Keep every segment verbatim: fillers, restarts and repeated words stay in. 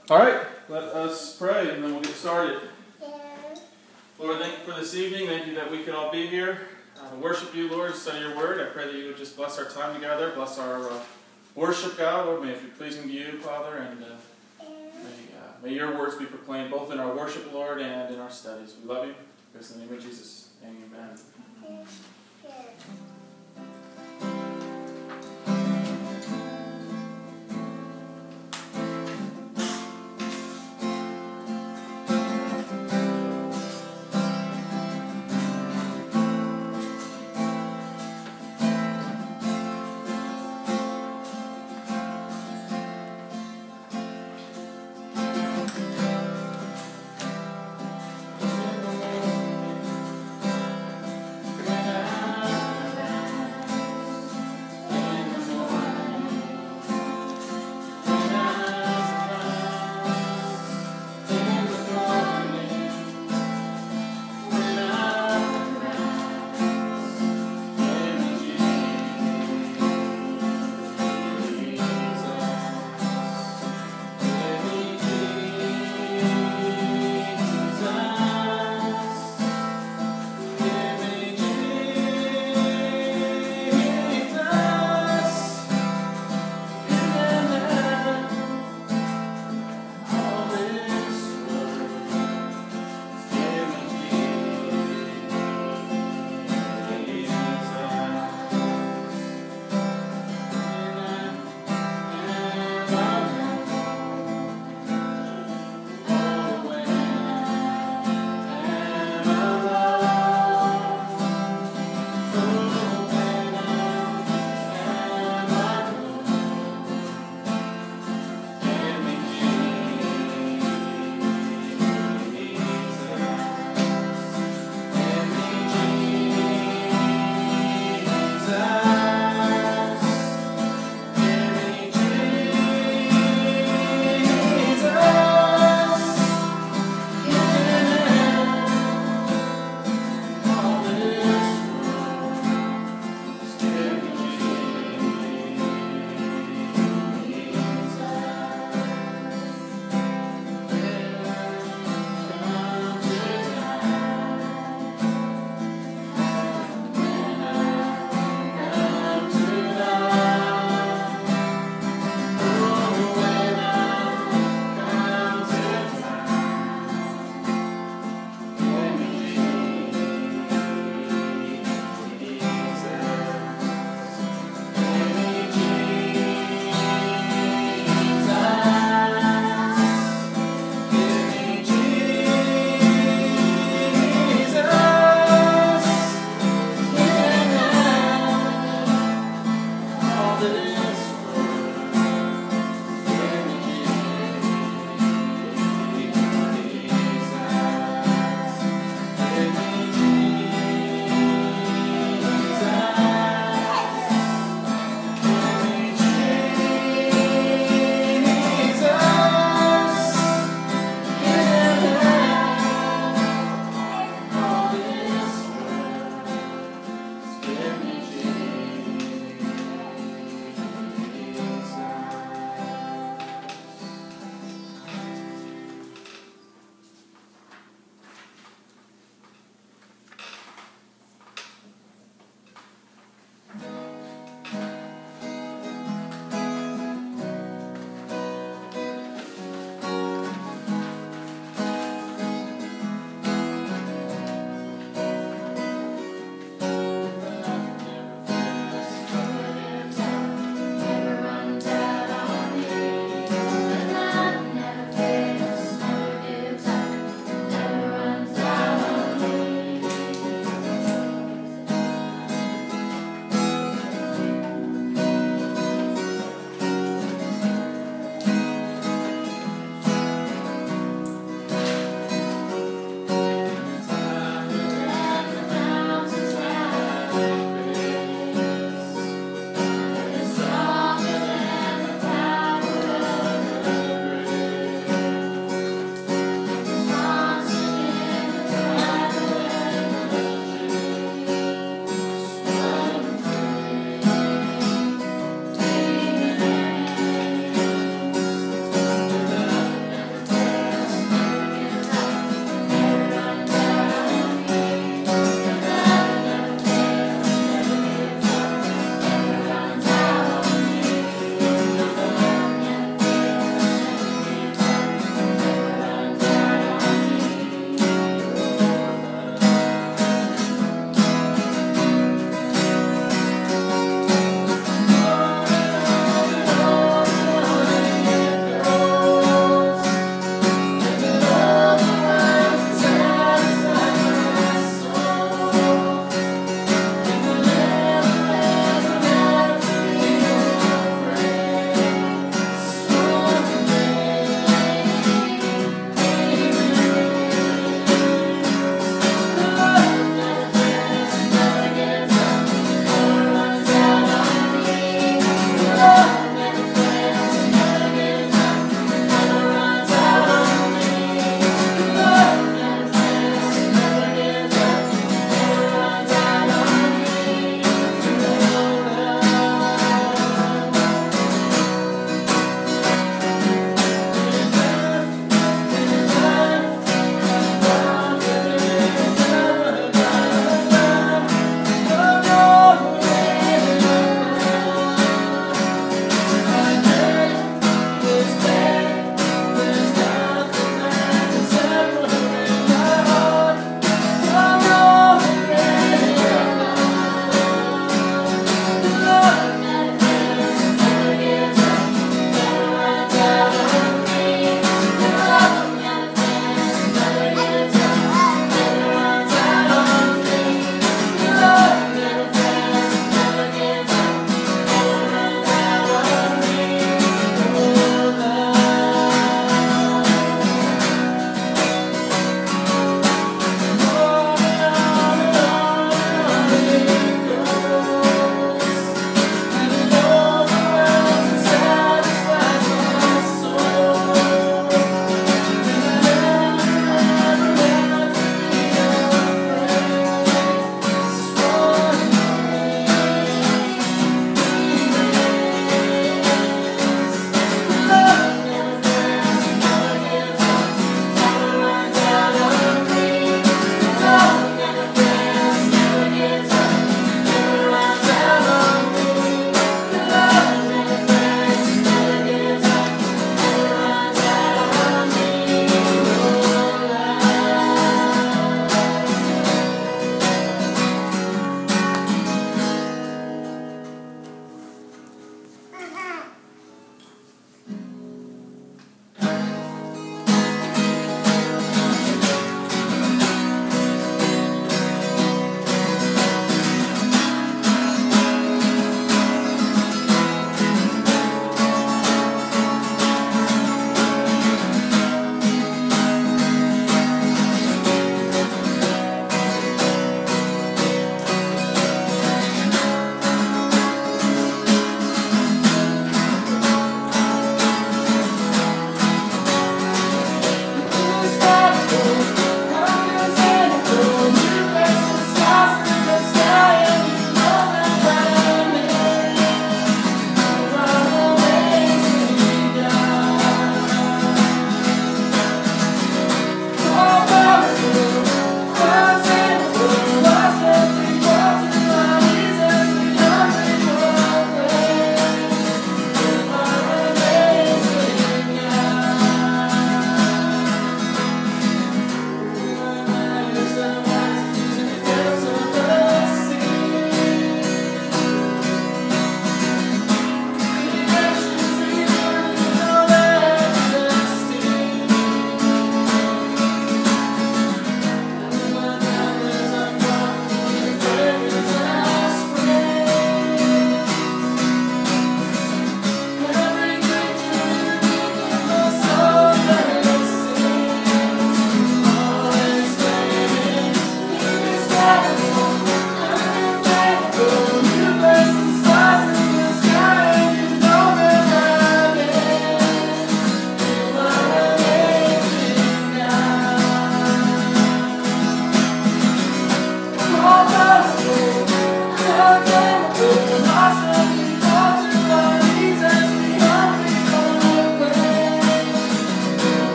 All right, let us pray and then we'll get started. Lord, thank you for this evening. Thank you that we could all be here uh, to worship you, Lord, study your word. I pray that you would just bless our time together, bless our uh, worship, God. Lord, may it be pleasing to you, Father, and uh, may, uh, may your words be proclaimed both in our worship, Lord, and in our studies. We love you. In the name of Jesus, amen.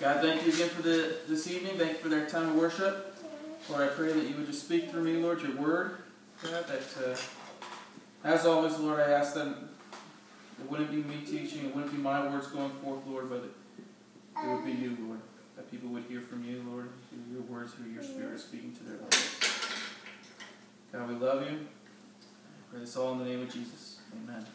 God, thank you again for the, this evening. Thank you for their time of worship. Lord, I pray that you would just speak through me, Lord, your word. God, that uh, as always, Lord, I ask that it wouldn't be me teaching, it wouldn't be my words going forth, Lord, but it, it would be you, Lord. That people would hear from you, Lord, hear your words, hear your spirit speaking to their lives. God, we love you. I pray this all in the name of Jesus. Amen.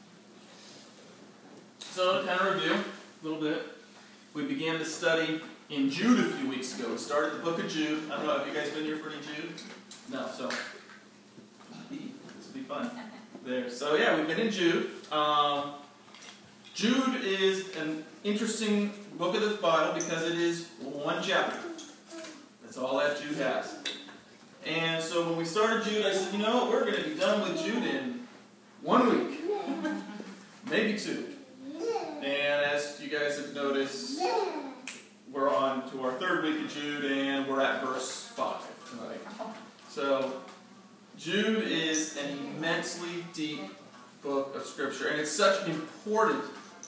So, to kind of review a little bit, we began to study in Jude a few weeks ago. We started the book of Jude. I don't know, have you guys been here for any Jude? No, so this will be fun. There. So yeah, we've been in Jude. Um, Jude is an interesting book of the Bible because it is one chapter. That's all that Jude has. And so when we started Jude, I said, you know what, we're going to be done with Jude in one week. Maybe two. And as you guys have noticed, we're on to our third week of Jude, and we're at verse five tonight. So, Jude is an immensely deep book of Scripture, and it's such an important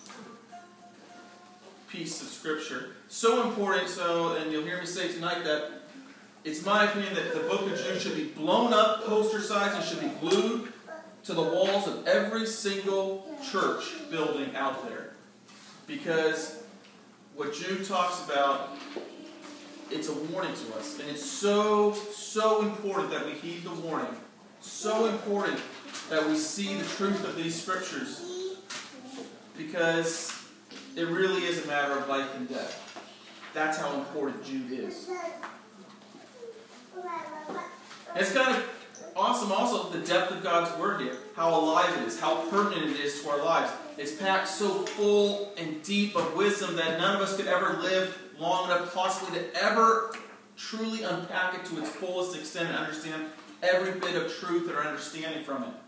piece of Scripture. So important, so, and you'll hear me say tonight that it's my opinion that the book of Jude should be blown up, poster size, and should be glued to the walls of every single church building out there. Because what Jude talks about, it's a warning to us. And it's so, so important that we heed the warning. So important that we see the truth of these Scriptures. Because it really is a matter of life and death. That's how important Jude is. And it's kind of awesome also the depth of God's Word here. How alive it is. How pertinent it is to our lives. It's packed so full and deep of wisdom that none of us could ever live long enough possibly to ever truly unpack it to its fullest extent and understand every bit of truth that our understanding from it.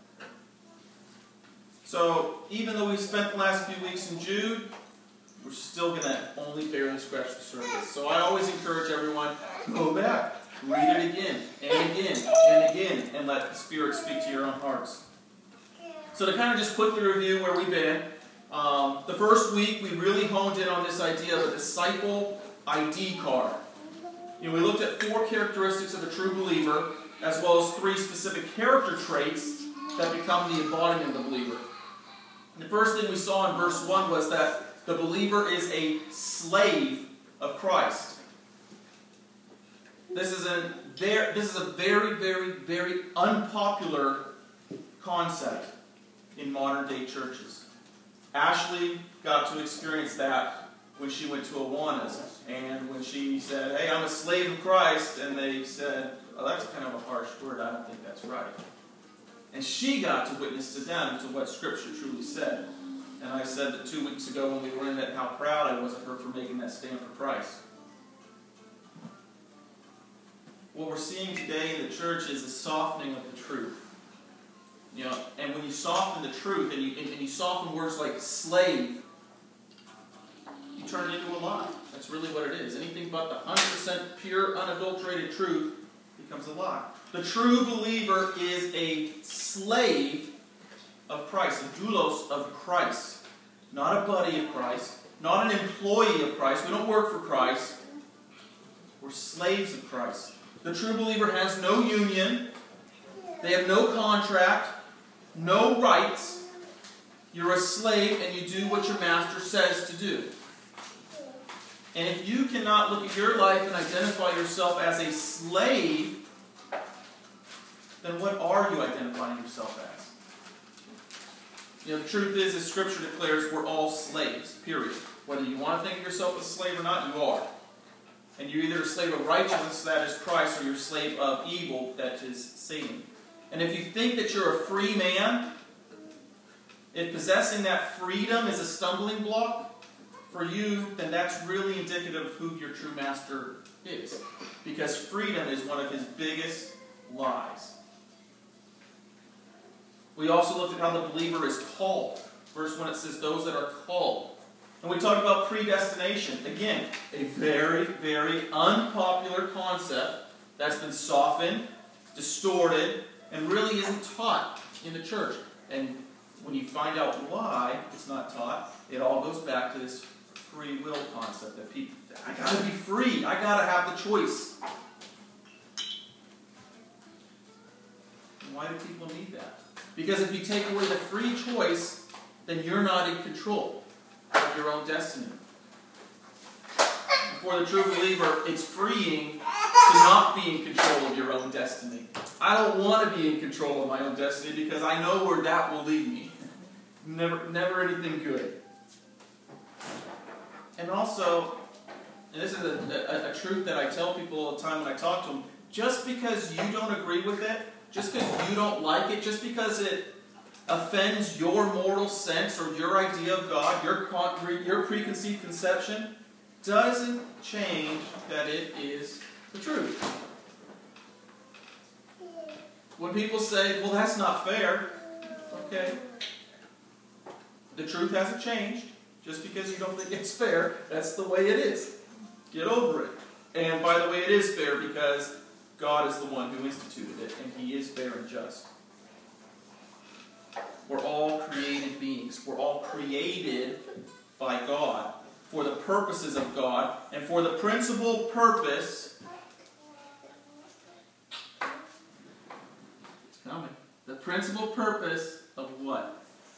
So, even though we spent the last few weeks in Jude, we're still going to only barely scratch the surface. So I always encourage everyone, go back, read it again, and again, and again, and let the Spirit speak to your own hearts. So to kind of just quickly review where we've been, um, the first week we really honed in on this idea of a disciple I D card. You know, we looked at four characteristics of a true believer, as well as three specific character traits that become the embodiment of the believer. The first thing we saw in verse one was that the believer is a slave of Christ. This is a very, this is a very, very, very unpopular concept in modern day churches. Ashley got to experience that when she went to Awanas, and when she said, hey, I'm a slave of Christ, and they said, oh, that's kind of a harsh word, I don't think that's right. And she got to witness to them to what Scripture truly said. And I said that two weeks ago when we were in that, how proud I was of her for making that stand for Christ. What we're seeing today in the church is a softening of the truth. You know, and when you soften the truth, and you, and, and you soften words like slave, you turn it into a lie. That's really what it is. Anything but the one hundred percent pure, unadulterated truth becomes a lie. The true believer is a slave of Christ, a doulos of Christ. Not a buddy of Christ, not an employee of Christ. We don't work for Christ. We're slaves of Christ. The true believer has no union. They have no contract, no rights. You're a slave and you do what your master says to do. And if you cannot look at your life and identify yourself as a slave, then what are you identifying yourself as? You know, the truth is, as Scripture declares, we're all slaves, period. Whether you want to think of yourself as a slave or not, you are. And you're either a slave of righteousness, that is Christ, or you're a slave of evil, that is Satan. And if you think that you're a free man, if possessing that freedom is a stumbling block for you, then that's really indicative of who your true master is. Because freedom is one of his biggest lies. We also looked at how the believer is called. Verse one, it says, those that are called. And we talked about predestination. Again, a very, very unpopular concept that's been softened, distorted, and really isn't taught in the church. And when you find out why it's not taught, it all goes back to this free will concept that people, I got to be free. I got to have the choice. And why do people need that? Because if you take away the free choice, then you're not in control of your own destiny. For the true believer, it's freeing to not be in control of your own destiny. I don't want to be in control of my own destiny because I know where that will lead me. Never, never anything good. And also, and this is a, a, a truth that I tell people all the time when I talk to them, just because you don't agree with it, just because you don't like it, just because it offends your moral sense or your idea of God, your, con- your preconceived conception, doesn't change that it is the truth. When people say, well, that's not fair, okay. The truth hasn't changed. Just because you don't think it's fair, that's the way it is. Get over it. And by the way, it is fair because God is the one who instituted it, and He is fair and just. We're all created beings. We're all created by God for the purposes of God and for the principal purpose. It's coming. The principal purpose of what?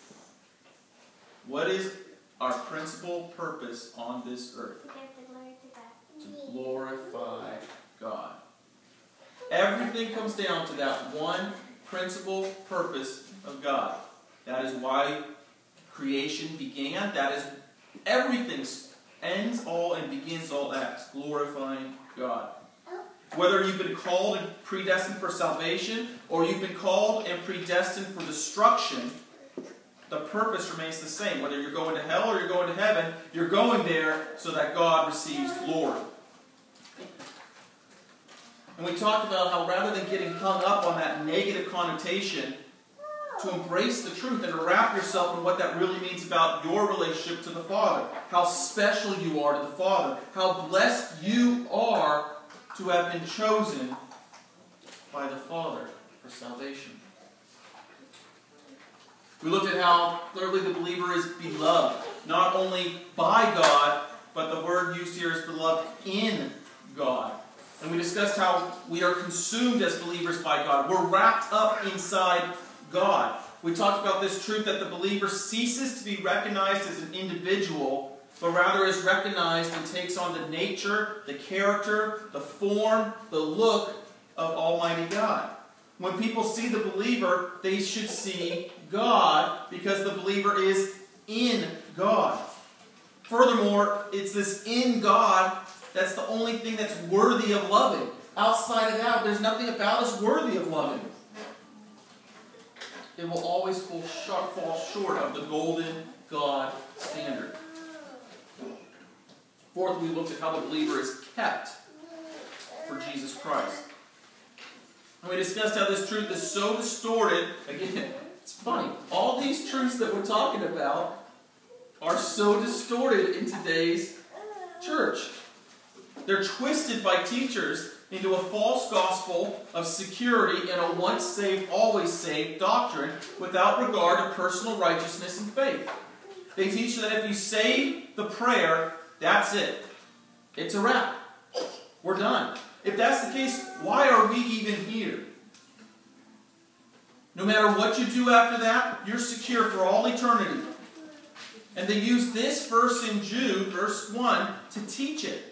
What is our principal purpose on this earth? To glorify God. Everything comes down to that one principal purpose of God. That is why creation began. That is everything ends all and begins all at glorifying God. Whether you've been called and predestined for salvation, or you've been called and predestined for destruction, the purpose remains the same. Whether you're going to hell or you're going to heaven, you're going there so that God receives glory. And we talked about how rather than getting hung up on that negative connotation, to embrace the truth and to wrap yourself in what that really means about your relationship to the Father. How special you are to the Father. How blessed you are to have been chosen by the Father for salvation. We looked at how, thirdly, the believer is beloved. Not only by God, but the word used here is beloved in God. And we discussed how we are consumed as believers by God. We're wrapped up inside God. We talked about this truth that the believer ceases to be recognized as an individual, but rather is recognized and takes on the nature, the character, the form, the look of Almighty God. When people see the believer, they should see God because the believer is in God. Furthermore, it's this in God that's the only thing that's worthy of loving. Outside of that, there's nothing about us worthy of loving. It will always fall short of the golden God standard. Fourth, we looked at how the believer is kept for Jesus Christ. And we discussed how this truth is so distorted. Again, it's funny. All these truths that we're talking about are so distorted in today's church. They're twisted by teachers into a false gospel of security and a once saved, always saved doctrine without regard to personal righteousness and faith. They teach that if you say the prayer, that's it. It's a wrap. We're done. If that's the case, why are we even here? No matter what you do after that, you're secure for all eternity. And they use this verse in Jude, verse one, to teach it.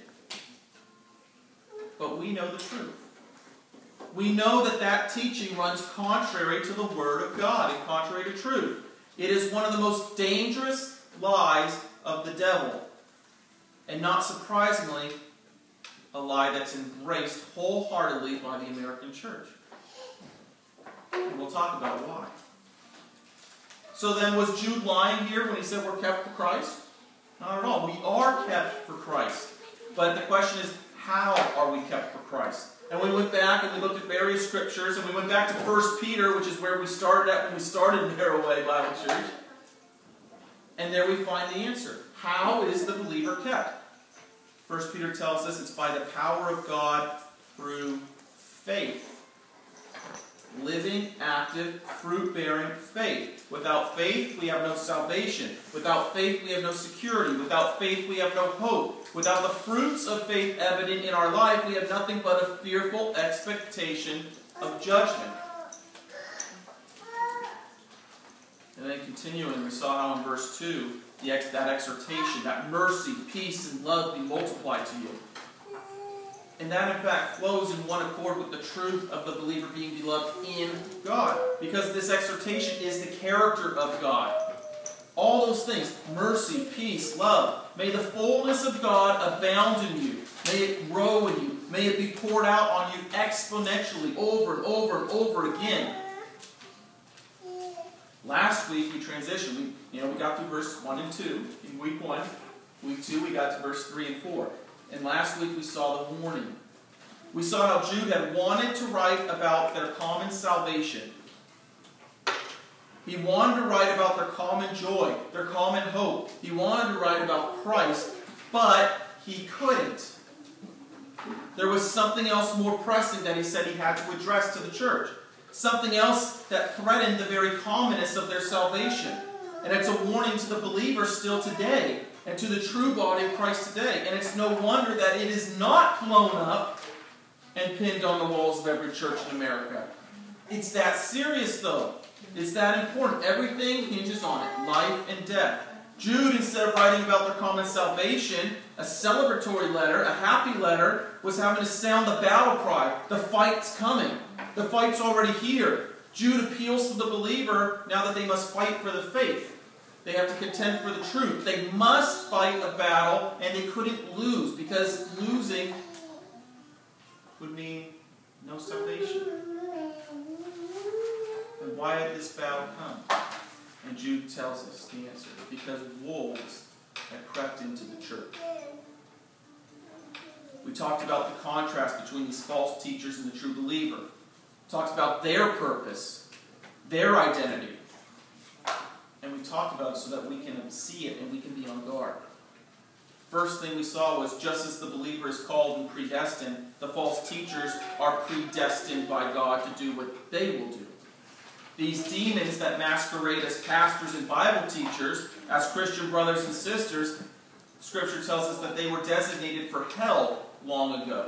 But we know the truth. We know that that teaching runs contrary to the Word of God and contrary to truth. It is one of the most dangerous lies of the devil. And not surprisingly, a lie that's embraced wholeheartedly by the American church. And we'll talk about why. So then, was Jude lying here when he said we're kept for Christ? Not at all. We are kept for Christ. But the question is, how are we kept for Christ? And we went back and we looked at various scriptures, and we went back to First Peter, which is where we started at when we started Narrow Way Bible Church. And there we find the answer. How is the believer kept? First Peter tells us it's by the power of God through faith. living, active, fruit-bearing faith. Without faith, we have no salvation. Without faith, we have no security. Without faith, we have no hope. Without the fruits of faith evident in our life, we have nothing but a fearful expectation of judgment. And then continuing, we saw how in verse two, the ex that exhortation, that mercy, peace, and love be multiplied to you. And that, in fact, flows in one accord with the truth of the believer being beloved in God. Because this exhortation is the character of God. All those things, mercy, peace, love. May the fullness of God abound in you. May it grow in you. May it be poured out on you exponentially over and over and over again. Last week we transitioned. We, you know, we got through verse one and two in week one. Week two we got to verse three and four. And last week we saw the warning. We saw how Jude had wanted to write about their common salvation. He wanted to write about their common joy, their common hope. He wanted to write about Christ, but he couldn't. There was something else more pressing that he said he had to address to the church. Something else that threatened the very commonness of their salvation. And it's a warning to the believer still today, and to the true body of Christ today. And it's no wonder that it is not blown up and pinned on the walls of every church in America. It's that serious, though. It's that important. Everything hinges on it, life and death. Jude, instead of writing about their common salvation, a celebratory letter, a happy letter, was having to sound the battle cry. The fight's coming. The fight's already here. Jude appeals to the believer now that they must fight for the faith. They have to contend for the truth. They must fight a battle, and they couldn't lose, because losing would mean no salvation. And why had this battle come? And Jude tells us the answer. Because wolves had crept into the church. We talked about the contrast between these false teachers and the true believer. We talked about their purpose, their identity. And we talked about it so that we can see it and we can be on guard. First thing we saw was just as the believer is called and predestined, the false teachers are predestined by God to do what they will do. These demons that masquerade as pastors and Bible teachers, as Christian brothers and sisters, Scripture tells us that they were designated for hell long ago.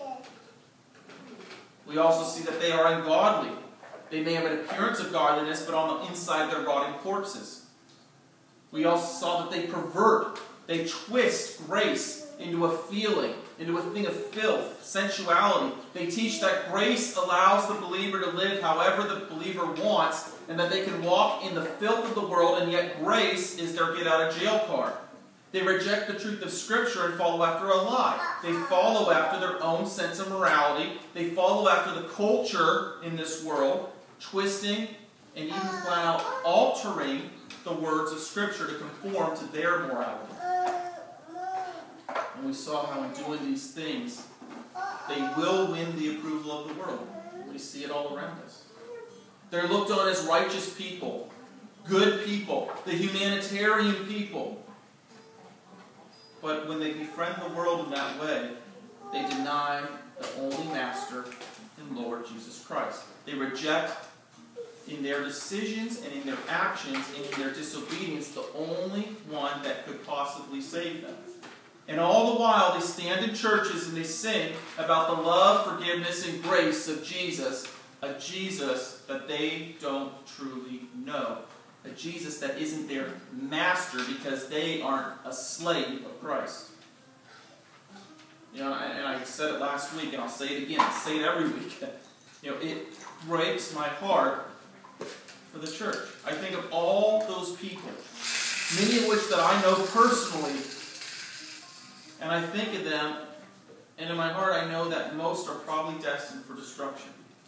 We also see that they are ungodly. They may have an appearance of godliness, but on the inside they're rotting corpses. We also saw that they pervert, they twist grace into a feeling, into a thing of filth, sensuality. They teach that grace allows the believer to live however the believer wants, and that they can walk in the filth of the world, and yet grace is their get-out-of-jail card. They reject the truth of Scripture and follow after a lie. They follow after their own sense of morality. They follow after the culture in this world, twisting and even flat out altering the words of Scripture to conform to their morality. And we saw how in doing these things, they will win the approval of the world. We see it all around us. They're looked on as righteous people, good people, the humanitarian people. But when they befriend the world in that way, they deny the only Master and Lord Jesus Christ. They reject in their decisions and in their actions and in their disobedience the only one that could possibly save them. And all the while they stand in churches and they sing about the love, forgiveness, and grace of Jesus, a Jesus that they don't truly know. A Jesus that isn't their master because they aren't a slave of Christ. You know, and I said it last week, and I'll say it again. I say it every week. You know, it breaks my heart for the church. I think of all those people, many of which that I know personally, and I think of them, and in my heart I know that most are probably destined for destruction.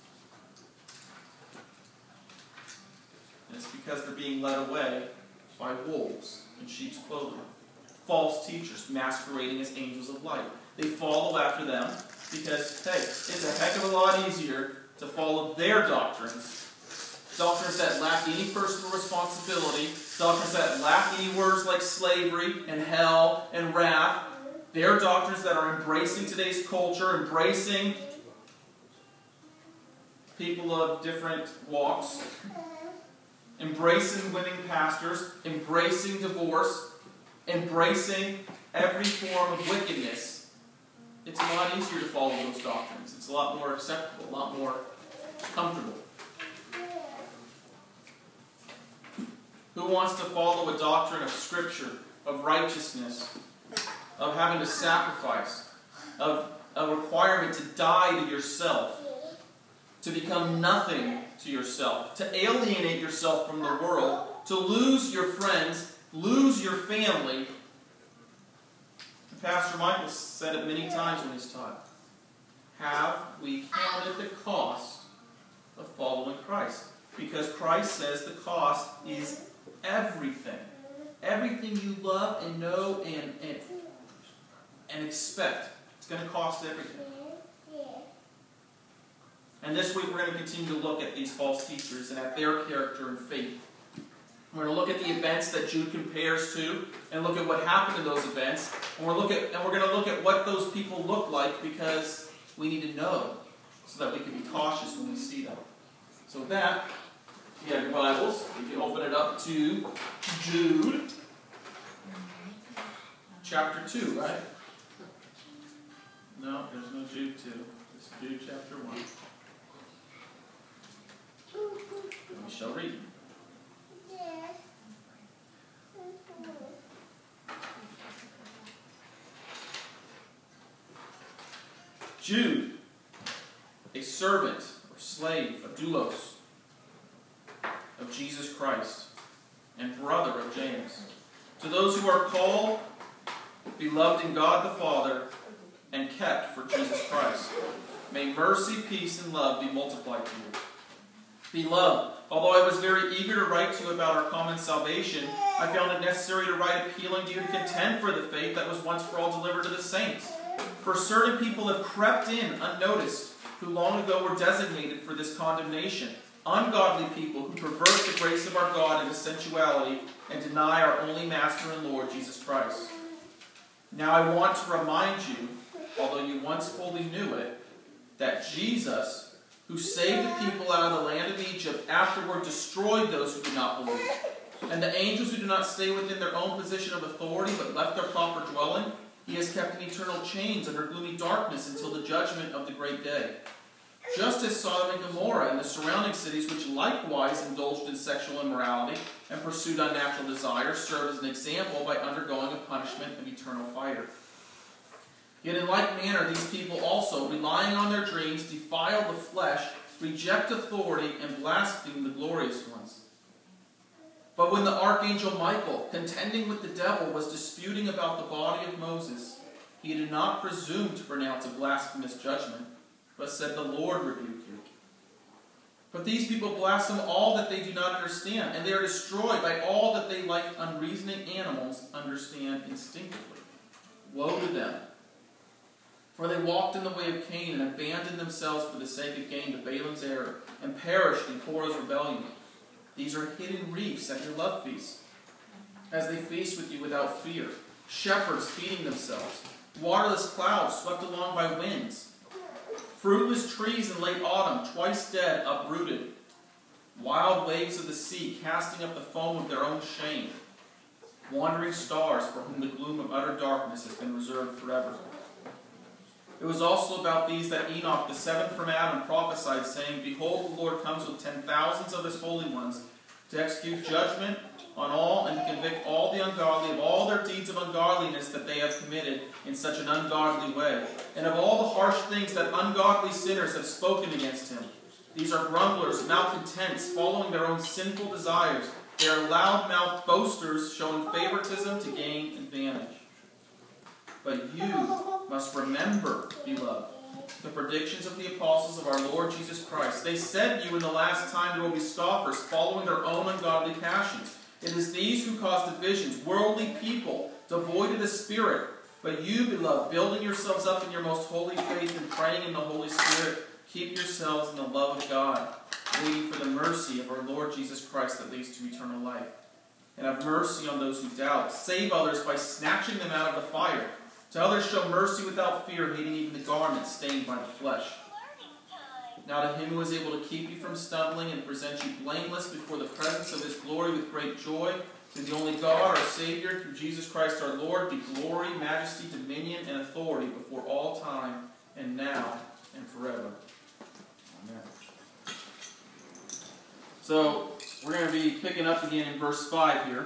And it's because they're being led away by wolves in sheep's clothing. False teachers masquerading as angels of light. They follow after them because, hey, it's a heck of a lot easier to follow their doctrines. Doctrines that lack any personal responsibility. Doctrines that lack any words like slavery and hell and wrath. Their doctrines that are embracing today's culture, embracing people of different walks, embracing winning pastors, embracing divorce, embracing every form of wickedness, it's a lot easier to follow those doctrines. It's a lot more acceptable, a lot more comfortable. Who wants to follow a doctrine of Scripture, of righteousness, of having to sacrifice, of a requirement to die to yourself, to become nothing to yourself, to alienate yourself from the world, to lose your friends, lose your family? And Pastor Michael said it many times when he's taught. Have we counted the cost of following Christ? Because Christ says the cost is everything. Everything you love and know and, and, and expect. It's going to cost everything. And this week we're going to continue to look at these false teachers and at their character and faith. We're going to look at the events that Jude compares to and look at what happened in those events. And we're, look at, and we're going to look at what those people look like, because we need to know so that we can be cautious when we see them. So with that, if you have your Bibles, you can open it up to Jude chapter two, right? No, there's no Jude two. It's Jude chapter one. We shall read. Jude, a servant or slave of doulos of Jesus Christ, and brother of James, to those who are called, beloved in God the Father, and kept for Jesus Christ, may mercy, peace, and love be multiplied to you. Beloved, although I was very eager to write to you about our common salvation, I found it necessary to write appealing to you to contend for the faith that was once for all delivered to the saints. For certain people have crept in unnoticed, who long ago were designated for this condemnation, ungodly people who pervert the grace of our God into sensuality and deny our only Master and Lord, Jesus Christ. Now I want to remind you, although you once fully knew it, that Jesus, who saved the people out of the land of Egypt, afterward destroyed those who did not believe. And the angels who do not stay within their own position of authority, but left their proper dwelling, he has kept in eternal chains under gloomy darkness until the judgment of the great day. Just as Sodom and Gomorrah and the surrounding cities, which likewise indulged in sexual immorality and pursued unnatural desires, served as an example by undergoing a punishment of eternal fire. Yet in like manner, these people also, relying on their dreams, defile the flesh, reject authority, and blaspheme the glorious ones. But when the archangel Michael, contending with the devil, was disputing about the body of Moses, he did not presume to pronounce a blasphemous judgment, but said, "The Lord rebuke you." But these people blaspheme all that they do not understand, and they are destroyed by all that they, like unreasoning animals, understand instinctively. Woe to them! For they walked in the way of Cain and abandoned themselves for the sake of gain to Balaam's error, and perished in Korah's rebellion. These are hidden reefs at your love feasts, as they feast with you without fear, shepherds feeding themselves, waterless clouds swept along by winds, fruitless trees in late autumn, twice dead, uprooted, wild waves of the sea casting up the foam of their own shame, wandering stars for whom the gloom of utter darkness has been reserved forever. It was also about these that Enoch, the seventh from Adam, prophesied, saying, "Behold, the Lord comes with ten thousands of his holy ones, to execute judgment on all and to convict all the ungodly of all their deeds of ungodliness that they have committed in such an ungodly way, and of all the harsh things that ungodly sinners have spoken against him. These are grumblers, malcontents, following their own sinful desires. They are loud-mouthed boasters, showing favoritism to gain advantage. But you must remember, beloved, the predictions of the apostles of our Lord Jesus Christ. They said to you in the last time there will be scoffers, following their own ungodly passions. It is these who cause divisions, worldly people, devoid of the Spirit. But you, beloved, building yourselves up in your most holy faith and praying in the Holy Spirit, keep yourselves in the love of God, waiting for the mercy of our Lord Jesus Christ that leads to eternal life. And have mercy on those who doubt. Save others by snatching them out of the fire. To others show mercy without fear, hating even the garment stained by the flesh. Now to him who is able to keep you from stumbling and present you blameless before the presence of his glory with great joy, to the only God, our Savior, through Jesus Christ our Lord, be glory, majesty, dominion, and authority before all time, and now, and forever. Amen. So, we're going to be picking up again in verse five here.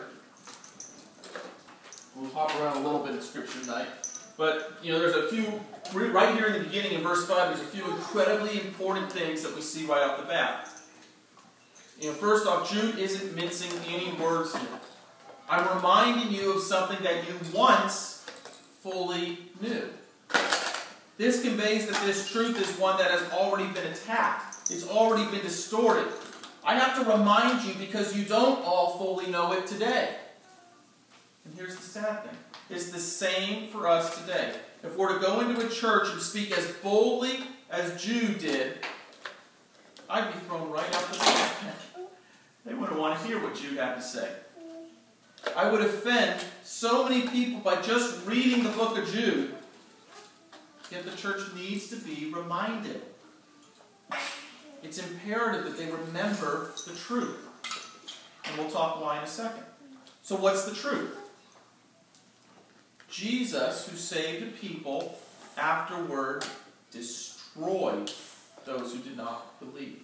We'll hop around a little bit in Scripture tonight. But, you know, there's a few, right here in the beginning in verse five, there's a few incredibly important things that we see right off the bat. You know, first off, Jude isn't mincing any words here. I'm reminding you of something that you once fully knew. This conveys that this truth is one that has already been attacked. It's already been distorted. I have to remind you because you don't all fully know it today. And here's the sad thing. It's the same for us today. If we're to go into a church and speak as boldly as Jude did, I'd be thrown right out the door. They wouldn't want to hear what Jude had to say. I would offend so many people by just reading the book of Jude. Yet the church needs to be reminded. It's imperative that they remember the truth. And we'll talk why in a second. So what's the truth? Jesus, who saved a people, afterward destroyed those who did not believe.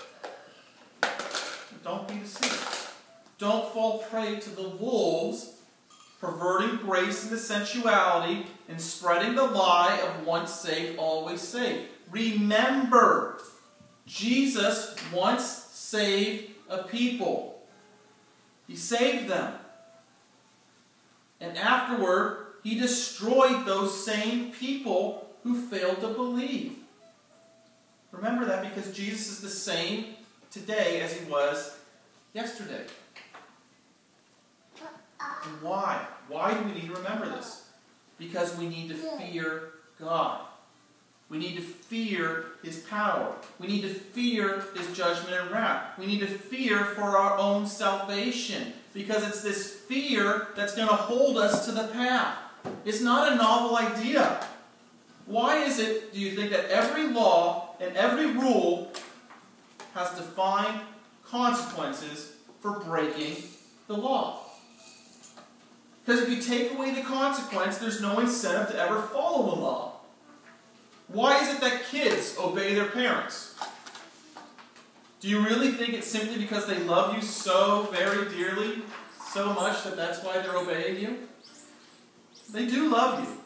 Don't be deceived. Don't fall prey to the wolves, perverting grace into sensuality and spreading the lie of once saved, always saved. Remember, Jesus once saved a people. He saved them. And afterward, he destroyed those same people who failed to believe. Remember that because Jesus is the same today as he was yesterday. And why? Why do we need to remember this? Because we need to fear God. We need to fear his power. We need to fear his judgment and wrath. We need to fear for our own salvation. Because it's this fear that's going to hold us to the path. It's not a novel idea. Why is it, do you think, that every law and every rule has defined consequences for breaking the law? Because if you take away the consequence, there's no incentive to ever follow a law. Why is it that kids obey their parents? Do you really think it's simply because they love you so very dearly, so much that that's why they're obeying you? They do love you.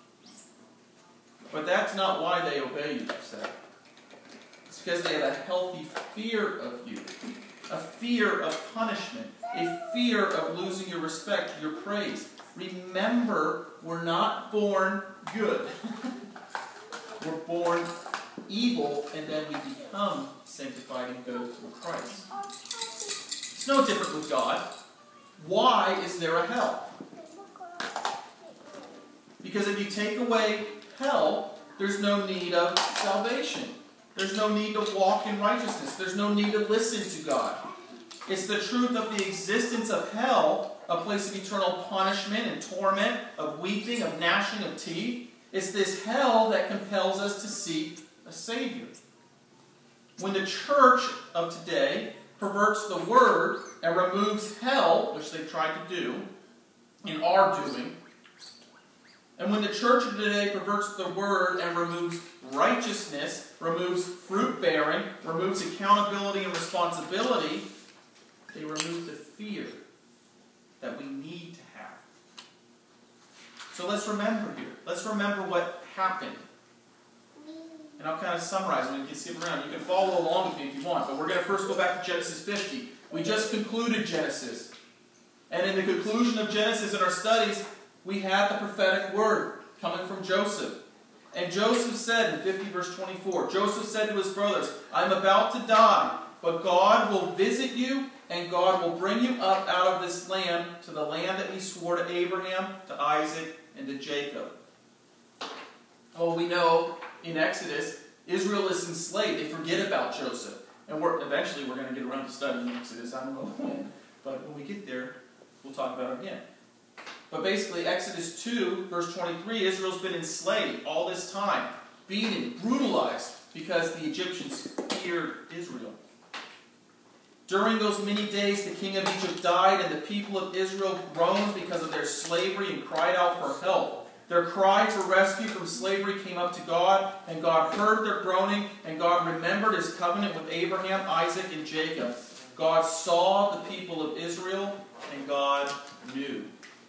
But that's not why they obey you, you say. It's because they have a healthy fear of you. A fear of punishment. A fear of losing your respect, your praise. Remember, we're not born good. We're born evil, and then we become sanctified and good through Christ. It's no different with God. Why is there a hell? Because if you take away hell, there's no need of salvation. There's no need to walk in righteousness. There's no need to listen to God. It's the truth of the existence of hell, a place of eternal punishment and torment, of weeping, of gnashing of teeth. It's this hell that compels us to seek a Savior. When the church of today perverts the Word and removes hell, which they've tried to do, and are doing, and when the church of today perverts the Word and removes righteousness, removes fruit-bearing, removes accountability and responsibility, they remove the fear that we need to have. So let's remember here. Let's remember what happened. And I'll kind of summarize it. You can skip around. You can follow along with me if you want. But we're going to first go back to Genesis fifty. We just concluded Genesis. And in the conclusion of Genesis in our studies, we had the prophetic word coming from Joseph. And Joseph said in fifty verse twenty-four, Joseph said to his brothers, I'm about to die, but God will visit you, and God will bring you up out of this land to the land that he swore to Abraham, to Isaac, and to Jacob. Oh, we know in Exodus, Israel is enslaved. They forget about Joseph. And we're, eventually we're going to get around to studying Exodus. I don't know when. But when we get there, we'll talk about it again. But basically, Exodus two, verse twenty-three, Israel's been enslaved all this time. beaten, brutalized, because the Egyptians feared Israel. During those many days, the king of Egypt died, and the people of Israel groaned because of their slavery and cried out for help. Their cry for rescue from slavery came up to God, and God heard their groaning, and God remembered his covenant with Abraham, Isaac, and Jacob. God saw the people of Israel, and God knew.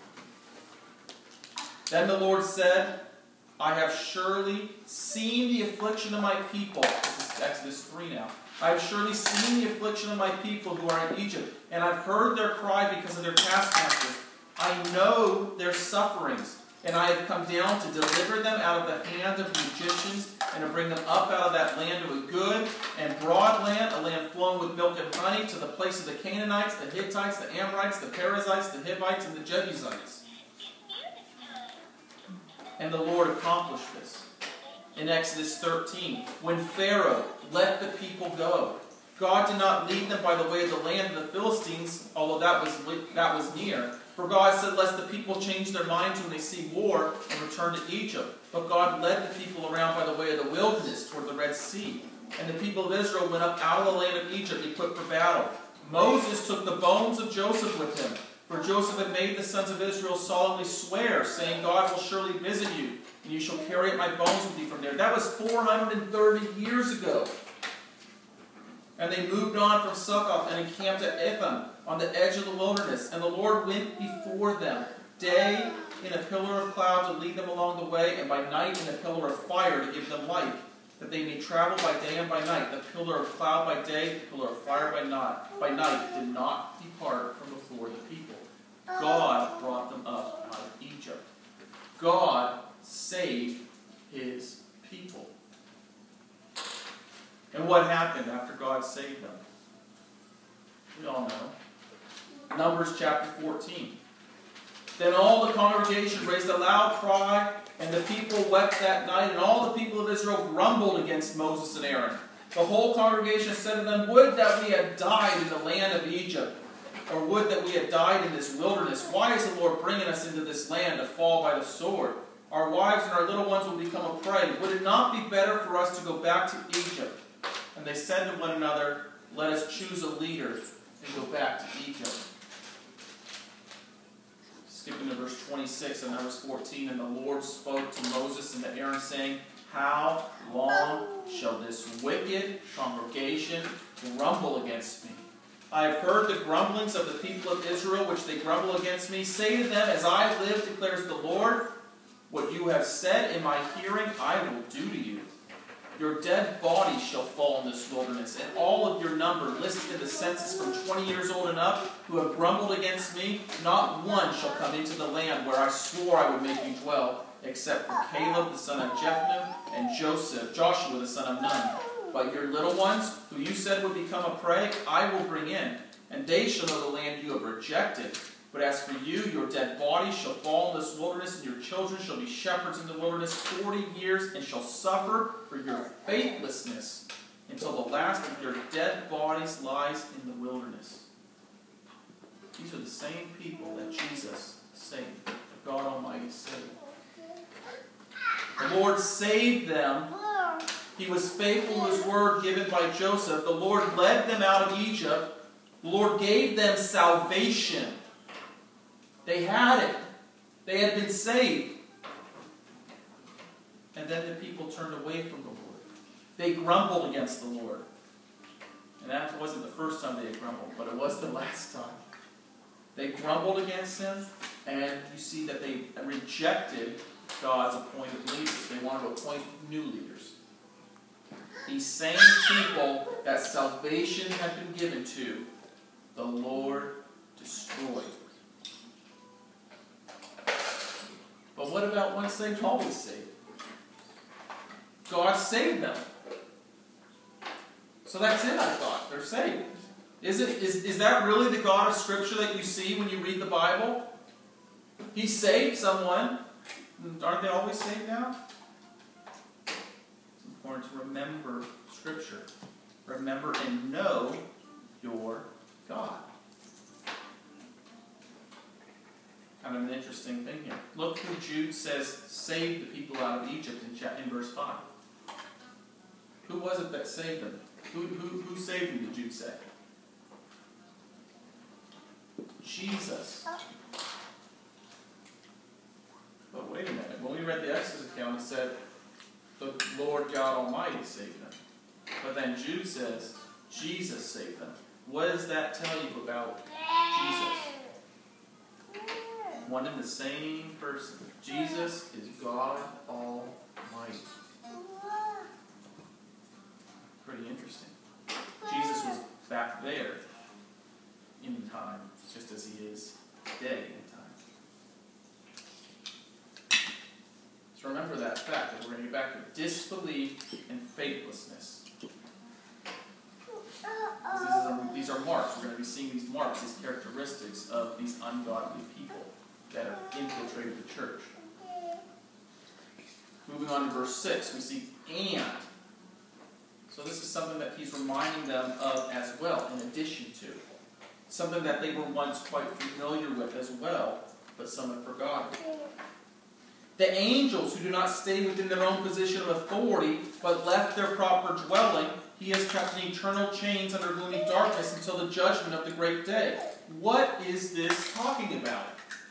Then the Lord said, I have surely seen the affliction of my people. This is Exodus three now. I have surely seen the affliction of my people who are in Egypt, and I've heard their cry because of their taskmasters. I know their sufferings, and I have come down to deliver them out of the hand of the Egyptians, and to bring them up out of that land to a good and broad land, a land flowing with milk and honey, to the place of the Canaanites, the Hittites, the Amorites, the Perizzites, the Hivites, and the Jebusites. And the Lord accomplished this. In Exodus thirteen, when Pharaoh let the people go, God did not lead them by the way of the land of the Philistines, although that was, that was near. For God said, lest the people change their minds when they see war and return to Egypt. But God led the people around by the way of the wilderness toward the Red Sea. And the people of Israel went up out of the land of Egypt equipped for battle. Moses took the bones of Joseph with him, for Joseph had made the sons of Israel solemnly swear, saying, God will surely visit you, and you shall carry up my bones with you from there. That was four hundred thirty years ago. And they moved on from Succoth and encamped at Etham on the edge of the wilderness. And the Lord went before them, day in a pillar of cloud to lead them along the way, and by night in a pillar of fire to give them light, that they may travel by day and by night. The pillar of cloud by day, the pillar of fire by night, by night did not depart from before the people. God brought them up out of Egypt. God saved his people. And what happened after God saved them? We all know. Numbers chapter fourteen. Then all the congregation raised a loud cry, and the people wept that night, and all the people of Israel grumbled against Moses and Aaron. The whole congregation said to them, would that we had died in the land of Egypt, or would that we had died in this wilderness. Why is the Lord bringing us into this land to fall by the sword? Our wives and our little ones will become a prey. Would it not be better for us to go back to Egypt? And they said to one another, let us choose a leader and go back to Egypt. Skipping to verse twenty-six and verse fourteen. And the Lord spoke to Moses and to Aaron, saying, how long shall this wicked congregation grumble against me? I have heard the grumblings of the people of Israel, which they grumble against me. Say to them, as I live, declares the Lord, what you have said in my hearing I will do to you. Your dead bodies shall fall in this wilderness, and all of your number listed in the census from twenty years old and up, who have grumbled against me, not one shall come into the land where I swore I would make you dwell, except for Caleb the son of Jephunneh and Joseph, Joshua the son of Nun. But your little ones, who you said would become a prey, I will bring in, and they shall know the land you have rejected. But as for you, your dead bodies shall fall in this wilderness, and your children shall be shepherds in the wilderness forty years, and shall suffer for your faithlessness until the last of your dead bodies lies in the wilderness. These are the same people that Jesus saved, that God Almighty saved. The Lord saved them. He was faithful to his word given by Joseph. The Lord led them out of Egypt. The Lord gave them salvation. They had it. They had been saved. And then the people turned away from the Lord. They grumbled against the Lord. And that wasn't the first time they had grumbled, but it was the last time. They grumbled against him, and you see that they rejected God's appointed leaders. They wanted to appoint new leaders. These same people that salvation had been given to, the Lord destroyed. But what about once saved, always saved? God saved them. So that's it, I thought. They're saved. Is, it, is, is that really the God of Scripture that you see when you read the Bible? He saved someone. Aren't they always saved now? It's important to remember Scripture. Remember and know your God. Kind of an interesting thing here. Look who Jude says saved the people out of Egypt in, in verse five. was it that saved them? Who, who, who saved them, did Jude say? Jesus. But wait a minute. When we read the Exodus account, it said the Lord God Almighty saved them. But then Jude says Jesus saved them. What does that tell you about Jesus? One and the same person. Jesus is God Almighty. Pretty interesting. Jesus was back there in time, just as he is today in time. So remember that fact that we're going to get back to disbelief and faithlessness. These are, these are marks. We're going to be seeing these marks, these characteristics of these ungodly people that have infiltrated the church. Moving on to verse six, we see and. So this is something that he's reminding them of as well, in addition to. Something that they were once quite familiar with as well, but some have forgotten. The angels who do not stay within their own position of authority, but left their proper dwelling, he has kept in eternal chains under gloomy darkness until the judgment of the great day. What is this talking about?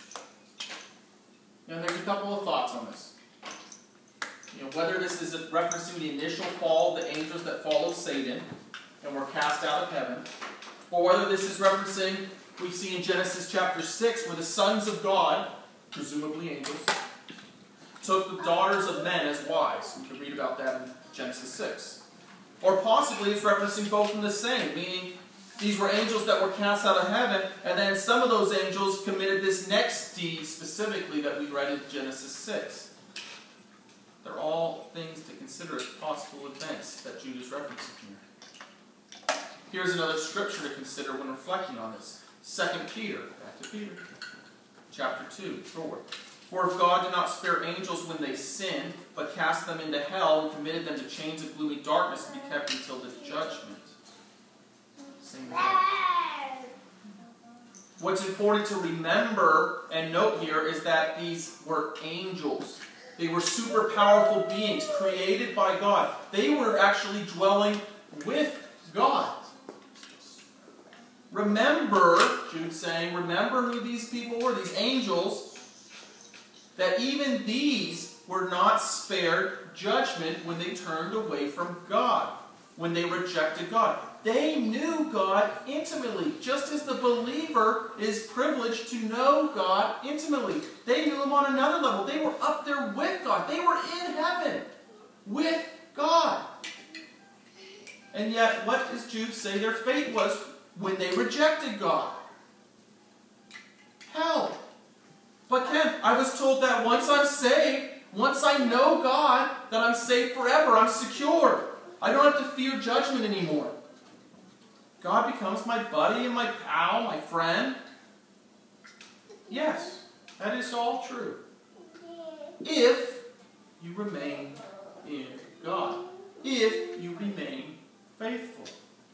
And there's a couple of thoughts on this. You know, whether this is referencing the initial fall of the angels that followed Satan and were cast out of heaven, or whether this is referencing, we see in Genesis chapter six, where the sons of God, presumably angels, took the daughters of men as wives. We can read about that in Genesis six. Or possibly it's referencing both in the same, meaning these were angels that were cast out of heaven, and then some of those angels committed this next deed specifically that we read in Genesis six. They're all things to consider as possible events that Jude is referencing here. Here's another scripture to consider when reflecting on this. Second Peter, back to Peter, chapter two, four. For if God did not spare angels when they sinned, but cast them into hell and committed them to chains of gloomy darkness to be kept until the judgment. Same thing. What's important to remember and note here is that these were angels. They were super powerful beings created by God. They were actually dwelling with God. Remember, Jude's saying, remember who these people were, these angels, that even these were not spared judgment when they turned away from God, when they rejected God. They knew God intimately, just as the believer is privileged to know God intimately. They knew Him on another level. They were up there with God. They were in heaven with God. And yet, what does Jude say their fate was when they rejected God? Hell. But Ken, I was told that once I'm saved, once I know God, that I'm saved forever. I'm secure. I don't have to fear judgment anymore. God becomes my buddy and my pal, my friend. Yes, that is all true. If you remain in God. If you remain faithful.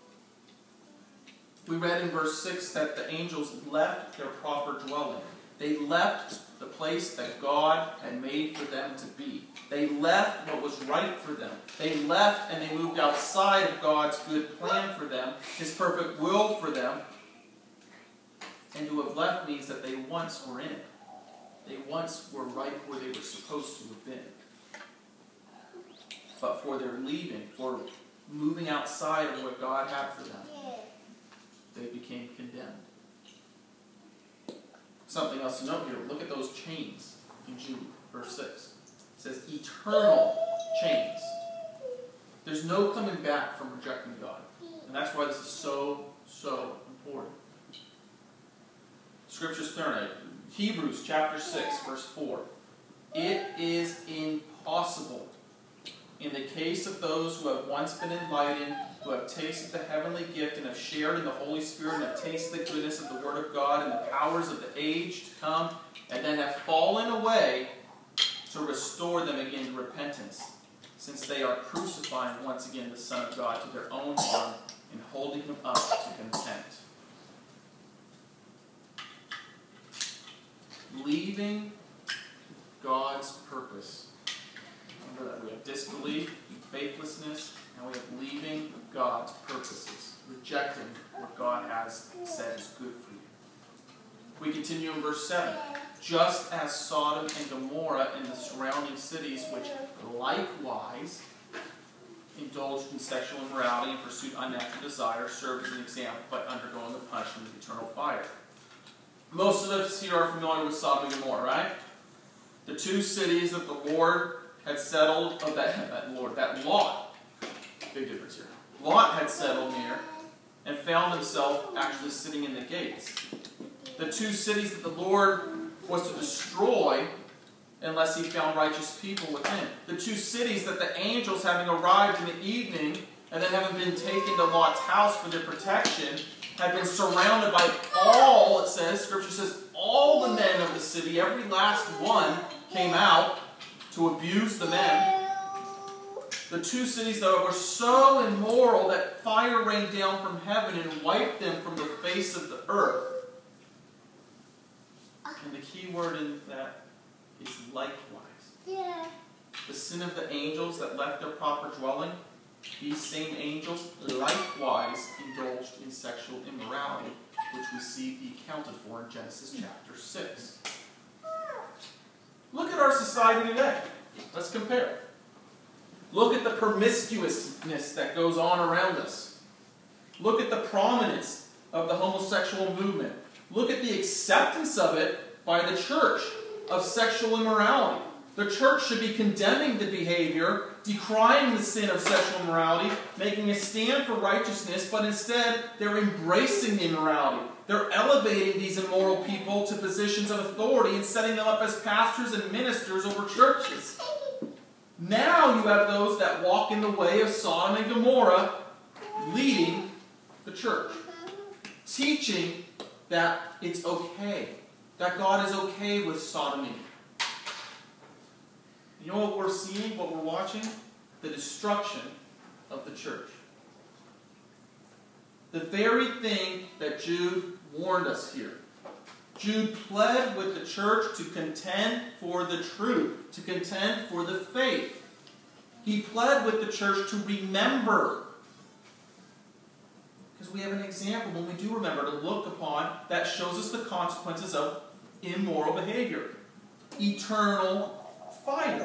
We read in verse six that the angels left their proper dwelling. They left the place that God had made for them to be. They left what was right for them. They left and they moved outside of God's good plan for them, His perfect will for them. And to have left means that they once were in it. They once were right where they were supposed to have been. But for their leaving, for moving outside of what God had for them, they became condemned. Something else to note here. Look at those chains in Jude, verse six. It says eternal chains. There's no coming back from rejecting God. And that's why this is so, so important. Scripture's clear on it. Hebrews chapter six, verse four. It is impossible in the case of those who have once been enlightened, who have tasted the heavenly gift and have shared in the Holy Spirit and have tasted the goodness of the Word of God and the powers of the age to come, and then have fallen away, to restore them again to repentance, since they are crucifying once again the Son of God to their own harm and holding Him up to contempt. Leaving God's purpose. Remember that we have disbelief, faithlessness, and we have leaving God's purposes, rejecting what God has said is good for you. We continue in verse seven. Just as Sodom and Gomorrah and the surrounding cities, which likewise indulged in sexual immorality and pursued unnatural desire, served as an example by undergoing the punishment of eternal fire. Most of us here are familiar with Sodom and Gomorrah, right? The two cities that the Lord had settled, oh, that, that Lord, that Lot, big difference here. Lot had settled near and found himself actually sitting in the gates. The two cities that the Lord was to destroy unless he found righteous people within. The two cities that the angels, having arrived in the evening and then having been taken to Lot's house for their protection, had been surrounded by all, it says, Scripture says, all the men of the city, every last one came out to abuse the men. The two cities, though, were so immoral that fire rained down from heaven and wiped them from the face of the earth. And the key word in that is likewise. Yeah. The sin of the angels that left their proper dwelling, these same angels likewise indulged in sexual immorality, which we see be accounted for in Genesis chapter six. Look at our society today. Let's compare. Look at the promiscuousness that goes on around us. Look at the prominence of the homosexual movement. Look at the acceptance of it by the church of sexual immorality. The church should be condemning the behavior, decrying the sin of sexual immorality, making a stand for righteousness, but instead they're embracing the immorality. They're elevating these immoral people to positions of authority and setting them up as pastors and ministers over churches. Now you have those that walk in the way of Sodom and Gomorrah leading the church, teaching that it's okay, that God is okay with sodomy. You know what we're seeing, what we're watching? The destruction of the church. The very thing that Jude warned us here. Jude pled with the church to contend for the truth, to contend for the faith. He pled with the church to remember. Because we have an example when we do remember to look upon that shows us the consequences of immoral behavior. Eternal fire.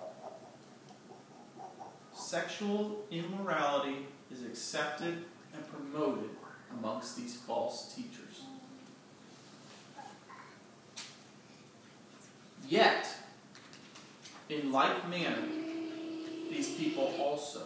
Sexual immorality is accepted and promoted amongst these false teachers. Yet, in like manner, these people also.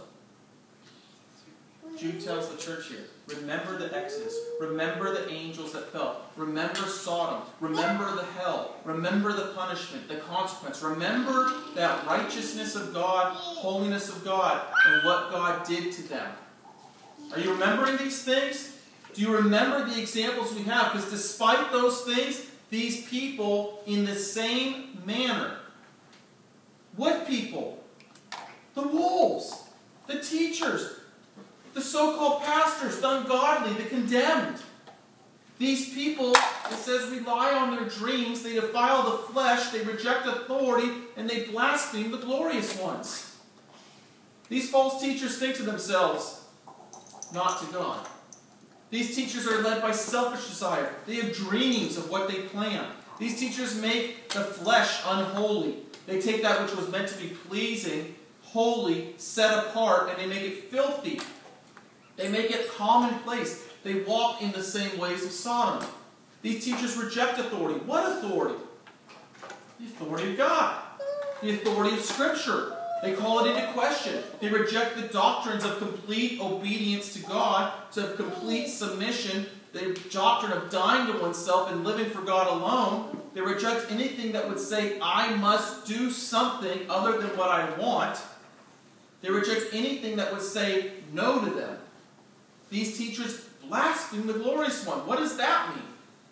Jude tells the church here, remember the Exodus. Remember the angels that fell. Remember Sodom. Remember the hell. Remember the punishment, the consequence. Remember that righteousness of God, holiness of God, and what God did to them. Are you remembering these things? Do you remember the examples we have? Because despite those things, these people, in the same manner, what people? The wolves, the teachers, the so-called pastors, the ungodly, the condemned. These people, it says, rely on their dreams, they defile the flesh, they reject authority, and they blaspheme the glorious ones. These false teachers think to themselves, not to God. These teachers are led by selfish desire. They have dreams of what they plan. These teachers make the flesh unholy. They take that which was meant to be pleasing, holy, set apart, and they make it filthy. They make it commonplace. They walk in the same ways of Sodom. These teachers reject authority. What authority? The authority of God. The authority of Scripture. They call it into question. They reject the doctrines of complete obedience to God, to complete submission, the doctrine of dying to oneself and living for God alone. They reject anything that would say, I must do something other than what I want. They reject anything that would say no to them. These teachers blaspheme the glorious one. What does that mean?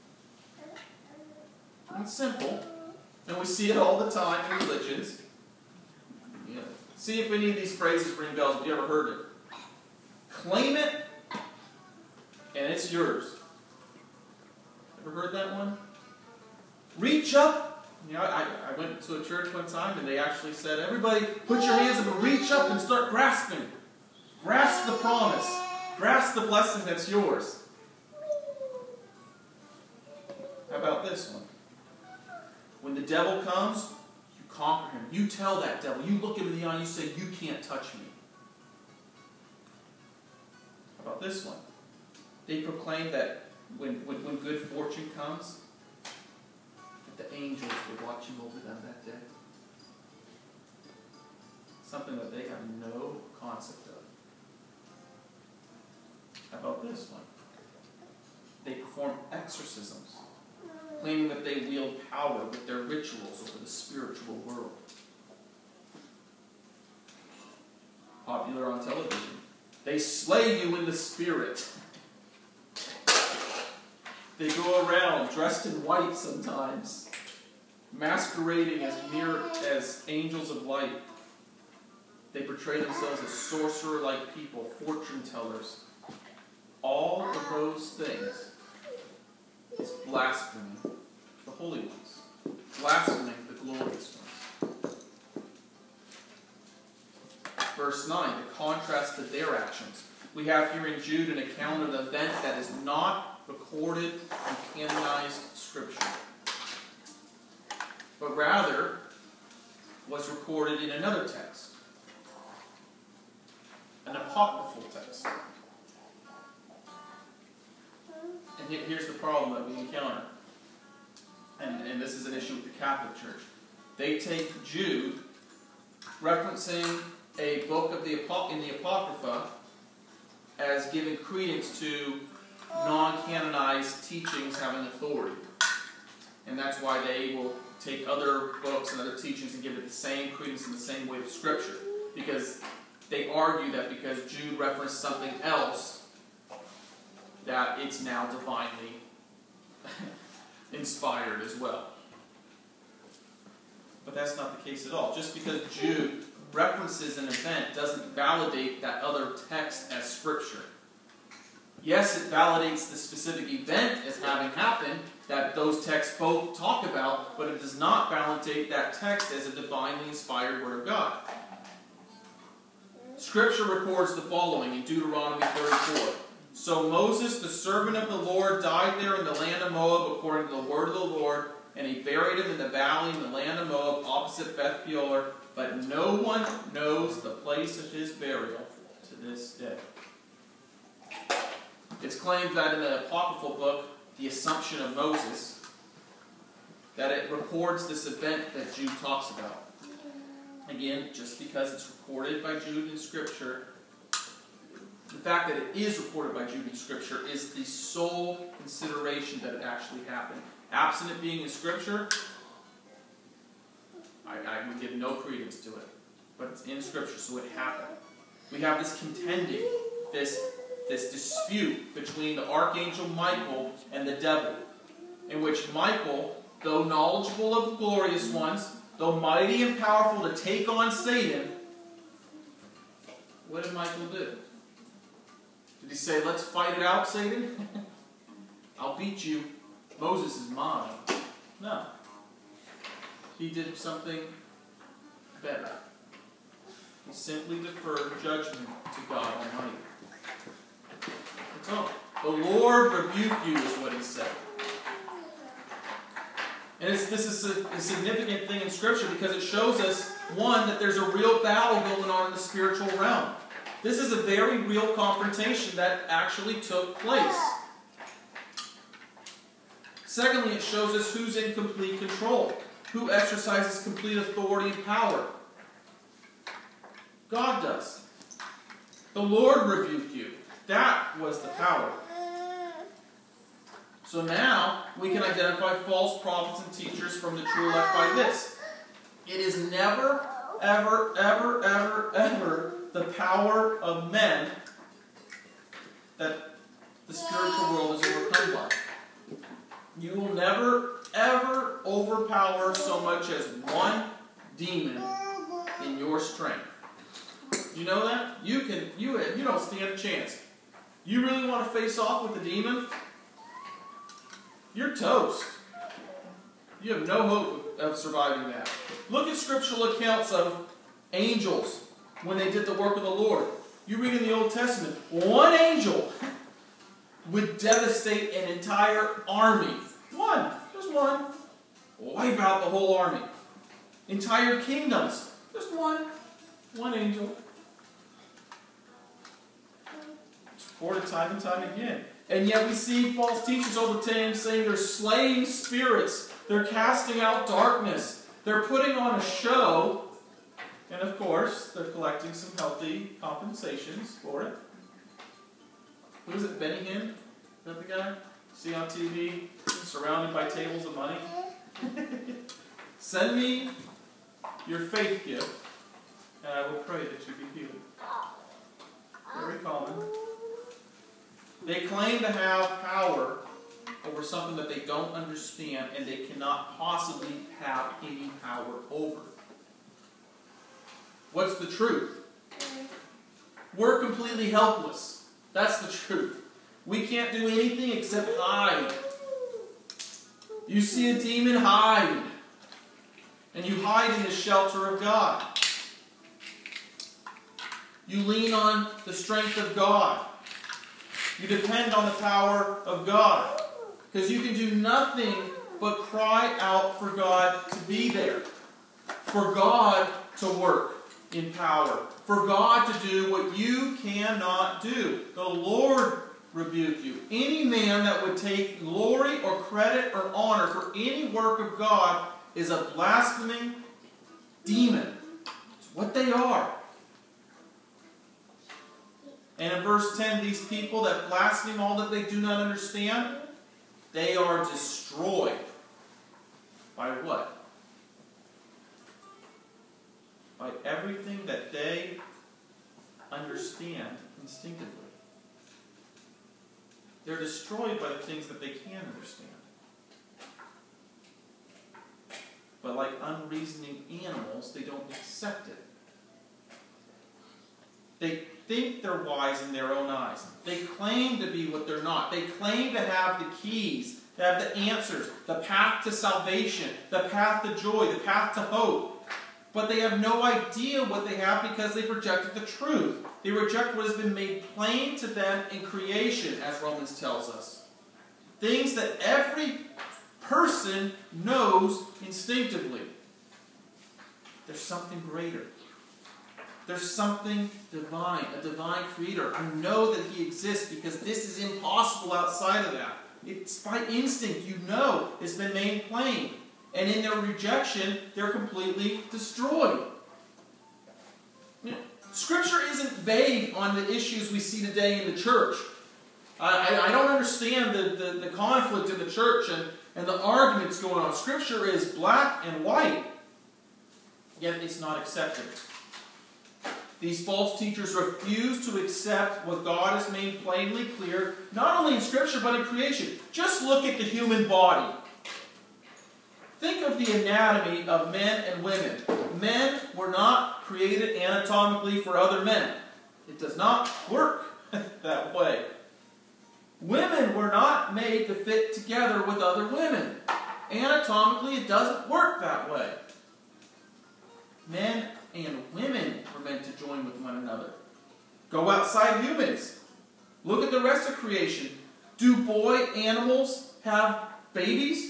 It's simple. And we see it all the time in religions. You know, see if any of these phrases ring bells. Have you ever heard it? Claim it, and it's yours. Ever heard that one? Reach up You know, I, I went to a church one time and they actually said, everybody put your hands up and reach up and start grasping. Grasp the promise. Grasp the blessing that's yours. How about this one? When the devil comes, you conquer him. You tell that devil. You look him in the eye and you say, you can't touch me. How about this one? They proclaim that when, when, when good fortune comes, that the angels were watching over them that day. Something that they have no concept of. How about this one? They perform exorcisms, claiming that they wield power with their rituals over the spiritual world. Popular on television. They slay you in the spirit. They go around dressed in white sometimes, masquerading as mere as angels of light. They portray themselves as sorcerer-like people, fortune tellers. All of those things is blaspheming the holy ones, blaspheming the glorious ones. Verse nine, the contrast to their actions. We have here in Jude an account of an event that is not recorded in canonized Scripture, but rather was recorded in another text, an apocryphal text. And here's the problem that we encounter, and, and this is an issue with the Catholic Church. They take Jude, referencing a book of the in the Apocrypha, as giving credence to non-canonized teachings having authority. And that's why they will take other books and other teachings and give it the same credence and the same weight of Scripture. Because they argue that because Jude referenced something else, that it's now divinely inspired as well. But that's not the case at all. Just because Jude references an event doesn't validate that other text as Scripture. Yes, it validates the specific event as having happened that those texts both talk about, but it does not validate that text as a divinely inspired Word of God. Scripture records the following in Deuteronomy thirty-four. So Moses, the servant of the Lord, died there in the land of Moab according to the word of the Lord, and he buried him in the valley in the land of Moab opposite Beth Peor, but no one knows the place of his burial to this day. It's claimed that in the Apocryphal book, the Assumption of Moses, that it records this event that Jude talks about. Again, just because it's recorded by Jude in Scripture, the fact that it is recorded by Jude in Scripture is the sole consideration that it actually happened. Absent it being in Scripture, I, I would give no credence to it. But it's in Scripture, so it happened. We have this contending, this, this dispute between the Archangel Michael and the devil, in which Michael, though knowledgeable of the glorious ones, though mighty and powerful to take on Satan, what did Michael do? Did he say, let's fight it out, Satan? I'll beat you. Moses is mine. No. He did something better. He simply deferred judgment to God Almighty. That's all. The Lord rebuke you is what he said. And it's, this is a, a significant thing in Scripture because it shows us, one, that there's a real battle going on in the spiritual realm. This is a very real confrontation that actually took place. Secondly, it shows us who's in complete control. Who exercises complete authority and power? God does. The Lord rebuked you. That was the power. So now, we can identify false prophets and teachers from the true elect by this. It is never, ever, ever, ever, ever the power of men that the spiritual world is overcome by. You will never, ever overpower so much as one demon in your strength. You know that? You can. You you don't stand a chance. You really want to face off with the demon? You're toast. You have no hope of surviving that. Look at scriptural accounts of angels when they did the work of the Lord. You read in the Old Testament, one angel would devastate an entire army. One. Just one. Wipe out the whole army. Entire kingdoms. Just one. One angel. It's recorded time and time again. And yet we see false teachers all the time saying they're slaying spirits. They're casting out darkness. They're putting on a show. And of course, they're collecting some healthy compensations for it. Who is it? Benny Hinn? Is that the guy? See on T V? Surrounded by tables of money? Send me your faith gift, and I will pray that you be healed. Very common. They claim to have power over something that they don't understand and they cannot possibly have any power over. What's the truth? We're completely helpless. That's the truth. We can't do anything except hide. You see a demon, hide. And you hide in the shelter of God. You lean on the strength of God. You depend on the power of God. Because you can do nothing but cry out for God to be there. For God to work in power. For God to do what you cannot do. The Lord rebuke you. Any man that would take glory or credit or honor for any work of God is a blaspheming demon. It's what they are. And in verse ten, these people that blaspheme all that they do not understand, they are destroyed. By what? By everything that they understand instinctively. They're destroyed by the things that they can understand. But like unreasoning animals, they don't accept it. They think they're wise in their own eyes. They claim to be what they're not. They claim to have the keys, to have the answers, the path to salvation, the path to joy, the path to hope. But they have no idea what they have because they've rejected the truth. They reject what has been made plain to them in creation, as Romans tells us. Things that every person knows instinctively. There's something greater. There's something divine, a divine creator. I know that he exists because this is impossible outside of that. It's by instinct. You know it's been made plain. And in their rejection, they're completely destroyed. You know, Scripture isn't vague on the issues we see today in the church. I, I, I don't understand the, the, the conflict in the church and, and the arguments going on. Scripture is black and white, yet it's not accepted. These false teachers refuse to accept what God has made plainly clear, not only in Scripture, but in creation. Just look at the human body. Think of the anatomy of men and women. Men were not created anatomically for other men. It does not work that way. Women were not made to fit together with other women. Anatomically, it doesn't work that way. Men and women were meant to join with one another. Go outside humans. Look at the rest of creation. Do boy animals have babies?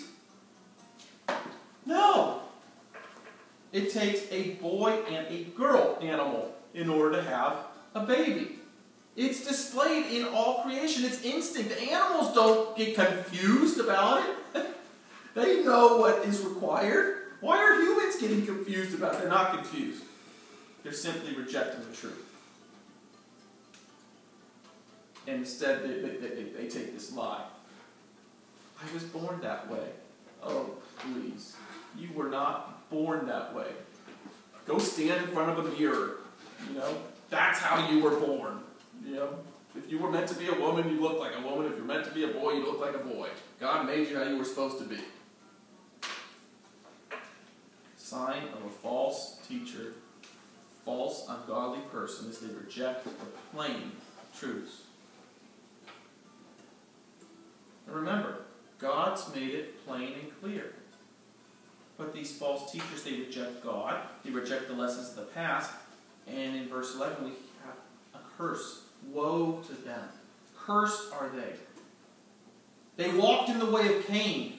No. It takes a boy and a girl animal in order to have a baby. It's displayed in all creation. It's instinct. The animals don't get confused about it. They know what is required. Why are humans getting confused about it? They're not confused. They're simply rejecting the truth. And instead, they, they, they, they take this lie. I was born that way. Oh, please. You were not born that way. Go stand in front of a mirror. You know, that's how you were born. You know, if you were meant to be a woman, you look like a woman. If you're meant to be a boy, you look like a boy. God made you how you were supposed to be. Sign of a false teacher, false, ungodly person is they reject the plain truths. And remember, God's made it plain and clear. But these false teachers, they reject God. They reject the lessons of the past. And in verse eleven, we have a curse. Woe to them. Cursed are they. They walked in the way of Cain.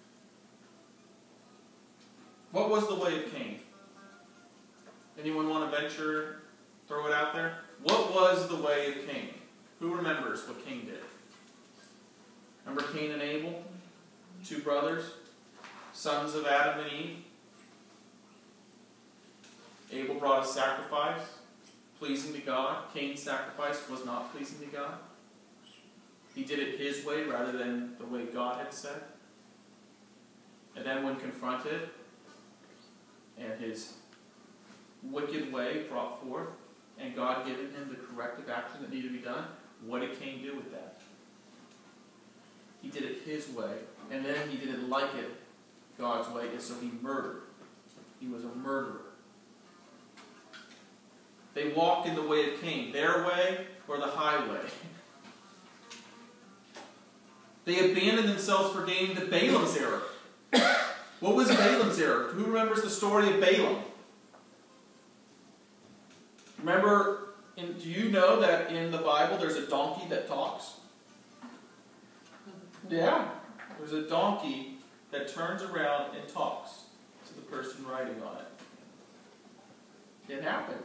What was the way of Cain? Anyone want to venture, throw it out there? What was the way of Cain? Who remembers what Cain did? Remember Cain and Abel? Two brothers, sons of Adam and Eve. Abel brought a sacrifice, pleasing to God. Cain's sacrifice was not pleasing to God. He did it his way rather than the way God had said. And then when confronted, and his wicked way brought forth, and God giving him the corrective action that needed to be done, what did Cain do with that? He did it his way, and then he didn't like it God's way, and so he murdered. He was a murderer. They walked in the way of Cain, their way or the highway. They abandoned themselves for gain to Balaam's error. What was Balaam's error? Who remembers the story of Balaam? Remember, in, do you know that in the Bible there's a donkey that talks? Yeah. There's a donkey that turns around and talks to the person riding on it. It happened.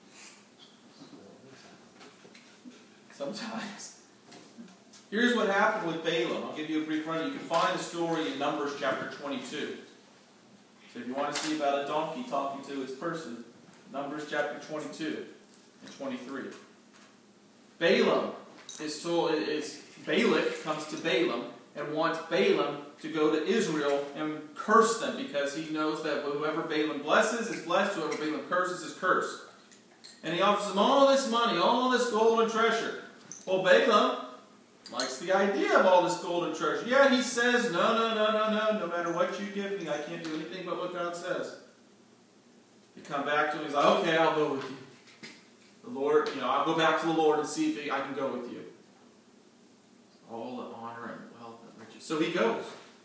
Sometimes. Here's what happened with Balaam. I'll give you a brief run. You can find the story in Numbers chapter twenty-two. So if you want to see about a donkey talking to its person, Numbers chapter twenty-two and twenty-three. Balaam is told, is Balak comes to Balaam and wants Balaam to go to Israel and curse them, because he knows that whoever Balaam blesses is blessed, whoever Balaam curses is cursed. And he offers him all this money, all this gold and treasure. Well, Balaam likes the idea of all this gold and treasure. Yeah, he says, no, no, no, no, no, no matter what you give me, I can't do anything but what God says. You come back to him, he's like, okay, I'll go with you. The Lord, you know, I'll go back to the Lord and see if I can go with you. All the honor and wealth and riches. So he goes.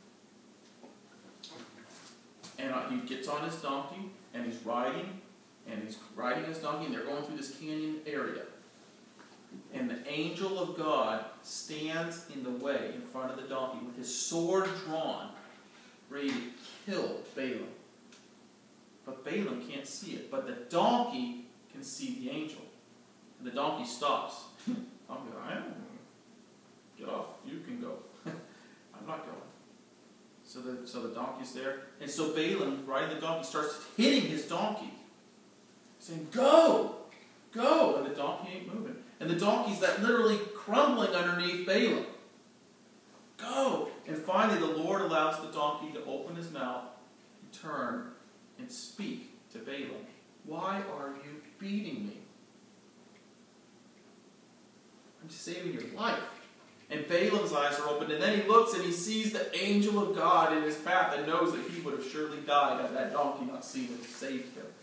And uh, he gets on his donkey, and he's riding, and he's riding his donkey, and they're going through this canyon area. And the angel of God stands in the way in front of the donkey with his sword drawn, ready to kill Balaam. But Balaam can't see it. But the donkey can see the angel. And the donkey stops. I'm going, I don't get off. You can go. I'm not going. So the, so the donkey's there. And so Balaam, riding the donkey, starts hitting his donkey. Saying, go! Go! And the donkey ain't moving. And the donkey's that literally crumbling underneath Balaam. Go! And finally the Lord allows the donkey to open his mouth and turn and speak to Balaam. Why are you beating me? I'm saving your life. And Balaam's eyes are opened, and then he looks and he sees the angel of God in his path and knows that he would have surely died had that donkey not seen and saved him.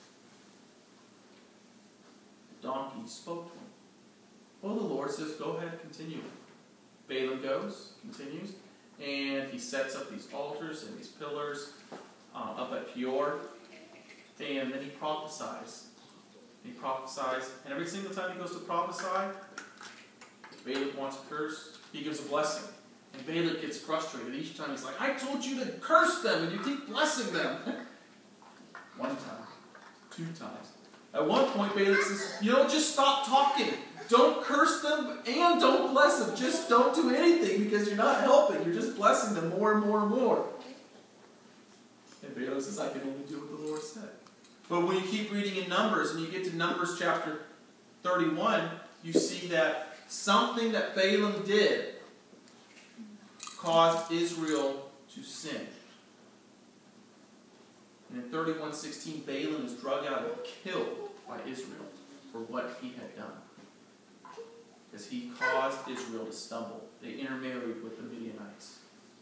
The donkey spoke to him. Well, the Lord says, go ahead, continue. Balaam goes, continues, and he sets up these altars and these pillars uh, up at Peor, and then he prophesies. He prophesies, and every single time he goes to prophesy, if Balak wants a curse, he gives a blessing. And Balak gets frustrated. Each time he's like, I told you to curse them, and you keep blessing them. One time, two times. At one point, Balak says, you know, just stop talking. Don't curse them and don't bless them. Just don't do anything, because you're not helping. You're just blessing them more and more and more. And Balak says, I can only do what the Lord said. But when you keep reading in Numbers, and you get to Numbers chapter thirty-one, you see that something that Balaam did caused Israel to sin. And in thirty-one sixteen, Balaam is dragged out and killed by Israel for what he had done. Because he caused Israel to stumble. They intermarried with the Midianites.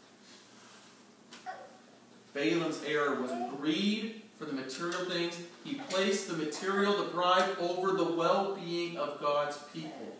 Balaam's error was greed for the material things. He placed the material, the bride, over the well-being of God's people.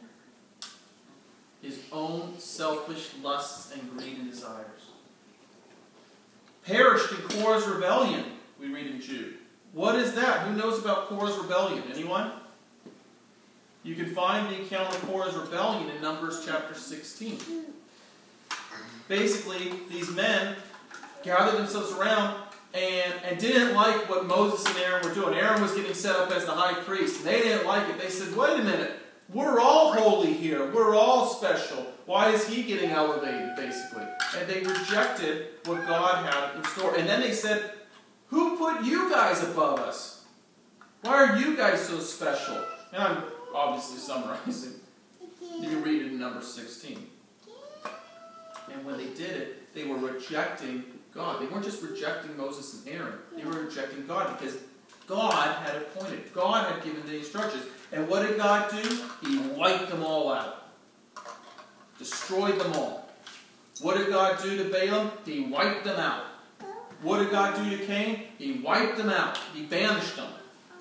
His own selfish lusts and greed and desires. perished in Korah's rebellion, we read in Jude. What is that? Who knows about Korah's rebellion? Anyone? You can find the account of Korah's rebellion in Numbers chapter sixteen. Basically, these men gathered themselves around and, and didn't like what Moses and Aaron were doing. Aaron was getting set up as the high priest, and they didn't like it. They said, wait a minute, we're all holy here. We're all special. Why is he getting elevated, basically? And they rejected what God had in store. And then they said, who put you guys above us? Why are you guys so special? And I'm obviously summarizing. You read it in number sixteen. And when they did it, they were rejecting God. They weren't just rejecting Moses and Aaron. They were rejecting God because God had appointed. God had given the instructions. And what did God do? He wiped them all out. Destroyed them all. What did God do to Balaam? He wiped them out. What did God do to Cain? He wiped them out. He banished them.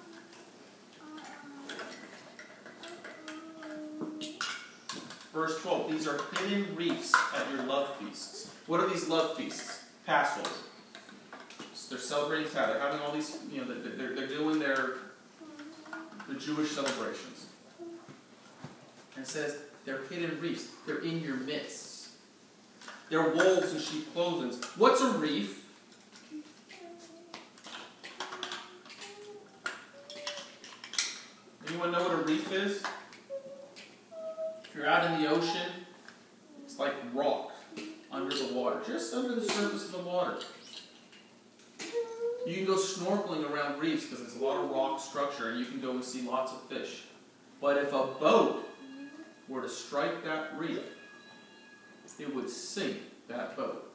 Verse twelve, these are hidden reefs at your love feasts. What are these love feasts? Passover. So they're celebrating Passover. They're having all these, you know, they're, they're doing their the Jewish celebrations. And it says they're hidden reefs. They're in your midst. They're wolves in sheep clothing. What's a reef? Anyone know what a reef is? If you're out in the ocean, it's like rock under the water, just under the surface of the water. You can go snorkeling around reefs because there's a lot of rock structure and you can go and see lots of fish. But if a boat were to strike that reef, it would sink that boat.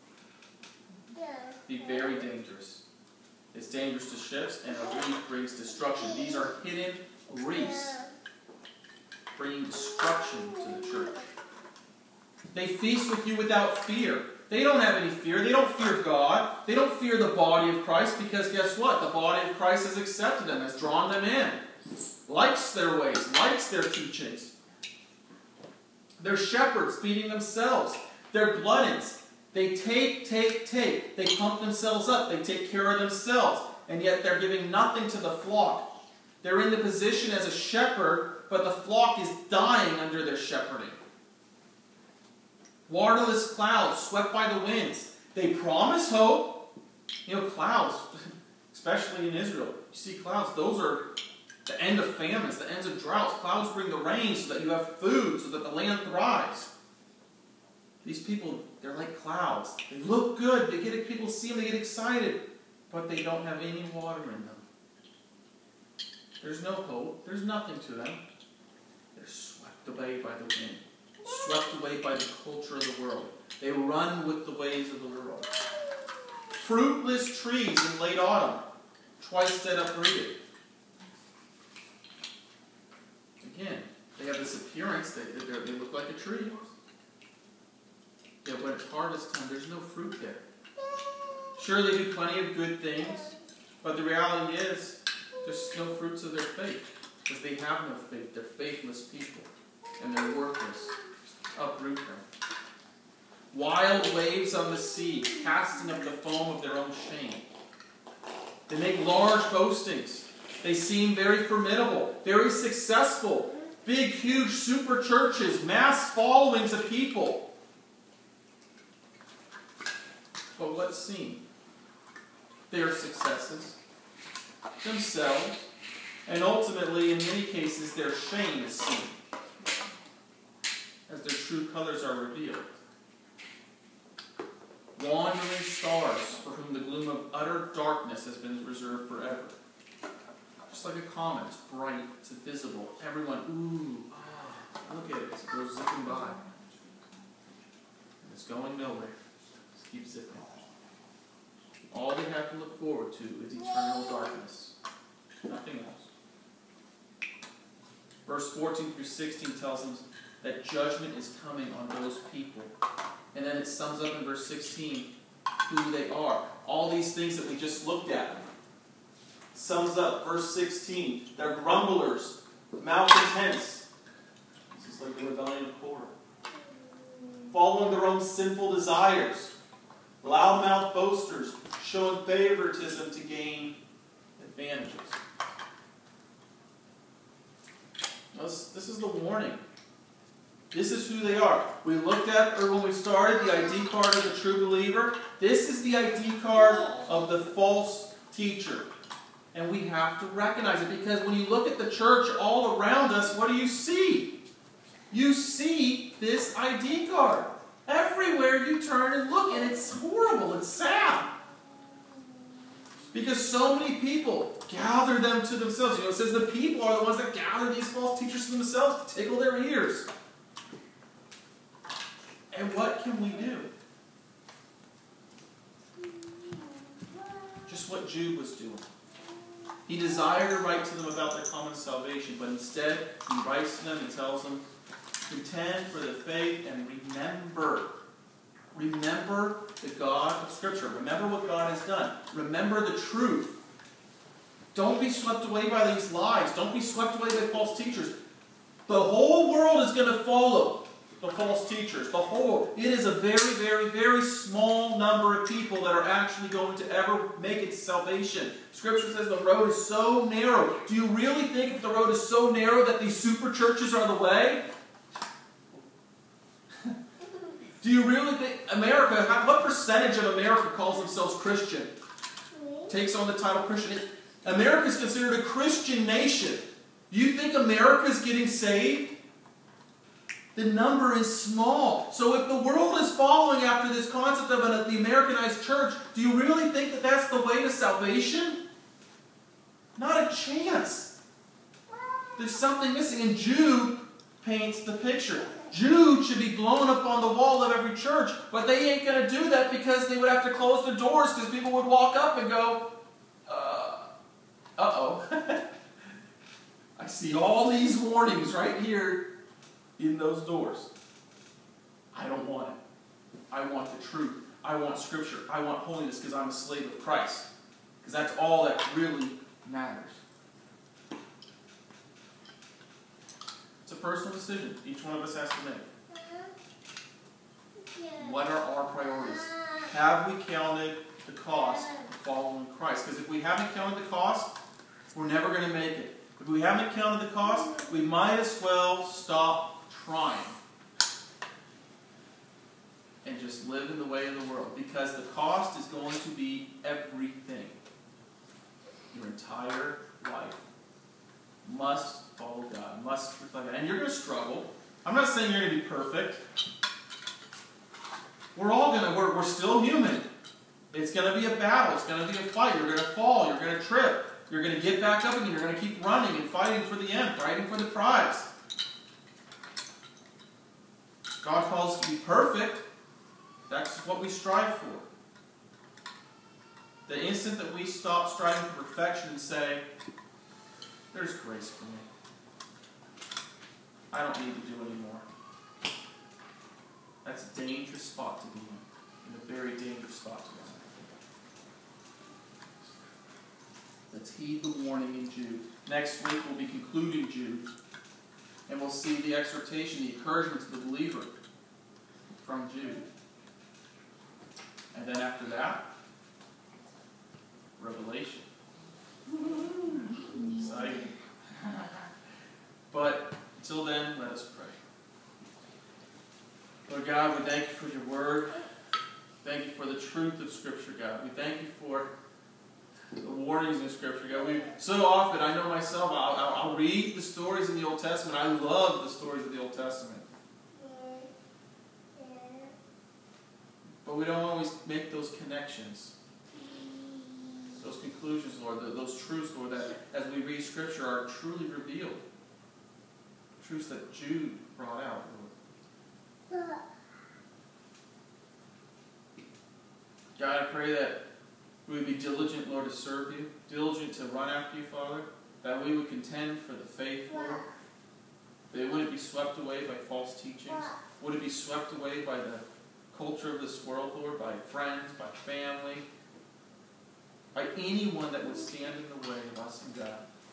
It'd be very dangerous. It's dangerous to ships, and a reef brings destruction. These are hidden reefs bringing destruction to the church. They feast with you without fear. They don't have any fear. They don't fear God. They don't fear the body of Christ because guess what? The body of Christ has accepted them, has drawn them in, likes their ways, likes their teachings. They're shepherds feeding themselves. They're gluttons. They take, take, take. They pump themselves up. They take care of themselves. And yet they're giving nothing to the flock. They're in the position as a shepherd, but the flock is dying under their shepherding. Waterless clouds swept by the winds. They promise hope. You know, clouds, especially in Israel, you see clouds, those are the end of famines, the ends of droughts. Clouds bring the rain so that you have food, so that the land thrives. These people, they're like clouds. They look good. They get people see them, they get excited, but they don't have any water in them. There's no hope. There's nothing to them. They're swept away by the wind. Swept away by the culture of the world. They run with the ways of the world. Fruitless trees in late autumn, twice dead uprooted. Again, they have this appearance, they, they, they look like a tree. Yet when it's harvest time, there's no fruit there. Sure, they do plenty of good things, but the reality is, there's no fruits of their faith. Because they have no faith. They're faithless people. And they're worthless. Uproot them. Wild waves on the sea, casting up the foam of their own shame. They make large boastings. They seem very formidable, very successful. Big, huge super churches, mass followings of people. But what's seen? Their successes, themselves, and ultimately, in many cases, their shame is seen as their true colors are revealed. Wandering stars for whom the gloom of utter darkness has been reserved forever. Just like a comet, it's bright, it's visible. Everyone, ooh, ah, look at it, it goes zipping by. And it's going nowhere. Just keep zipping. All they have to look forward to is eternal darkness. Nothing else. Verse fourteen through sixteen tells them that judgment is coming on those people. And then it sums up in verse sixteen who they are. All these things that we just looked at. Sums up verse sixteen. They're grumblers, malcontents. This is like the rebellion of Korah. Following their own sinful desires. Loudmouth boasters showing favoritism to gain advantages. This, this is the warning. This is who they are. We looked at, or when we started, the I D card of the true believer. This is the I D card of the false teacher. And we have to recognize it, because when you look at the church all around us, what do you see? You see this I D card. Everywhere you turn and look, and it's horrible, it's sad. Because so many people gather them to themselves. You know, it says the people are the ones that gather these false teachers to themselves to tickle their ears. And what can we do? Just what Jude was doing. He desired to write to them about their common salvation, but instead he writes to them and tells them, contend for the faith and remember. Remember the God of Scripture. Remember what God has done. Remember the truth. Don't be swept away by these lies. Don't be swept away by false teachers. The whole world is going to follow the false teachers. The whole. It is a very, very, very small number of people that are actually going to ever make it to salvation. Scripture says the road is so narrow. Do you really think if the road is so narrow that these super churches are the way? Do you really think America, what percentage of America calls themselves Christian? Takes on the title Christian. America is considered a Christian nation. Do you think America is getting saved? The number is small. So if the world is following after this concept of an, the Americanized church, do you really think that that's the way to salvation? Not a chance. There's something missing. And Jude paints the picture. Jude should be blown up on the wall of every church, but they ain't going to do that because they would have to close the doors because people would walk up and go, uh, uh-oh. I see all these warnings right here in those doors. I don't want it. I want the truth. I want Scripture. I want holiness because I'm a slave of Christ. Because that's all that really matters. It's a personal decision each one of us has to make. What are our priorities? Have we counted the cost of following Christ? Because if we haven't counted the cost, we're never going to make it. If we haven't counted the cost, we might as well stop trying and just live in the way of the world. Because the cost is going to be everything. Your entire life must follow God, must reflect God. And you're going to struggle. I'm not saying you're going to be perfect. We're all going to, we're, we're still human. It's going to be a battle. It's going to be a fight. You're going to fall. You're going to trip. You're going to get back up again. You're going to keep running and fighting for the end, fighting for the prize. God calls us to be perfect. That's what we strive for. The instant that we stop striving for perfection and say, there's grace for me. I don't need to do anymore. That's a dangerous spot to be in. And a very dangerous spot to be in. Let's heed the warning in Jude. Next week we'll be concluding Jude. And we'll see the exhortation, the encouragement to the believer from Jude. And then after that, Revelation. Exciting. But until then, let us pray. Lord God, we thank you for your word. Thank you for the truth of Scripture, God. We thank you for the warnings in Scripture, God. We, so often, I know myself, I'll, I'll, I'll read the stories in the Old Testament. I love the stories of the Old Testament. But we don't always make those connections. Those conclusions, Lord, those truths, Lord, that as we read Scripture are truly revealed. Truths that Jude brought out, Lord. God, I pray that we would be diligent, Lord, to serve you, diligent to run after you, Father, that we would contend for the faith, Lord, that it wouldn't be swept away by false teachings, wouldn't be swept away by the culture of this world, Lord, by friends, by family, by anyone that would stand in the way of us and God.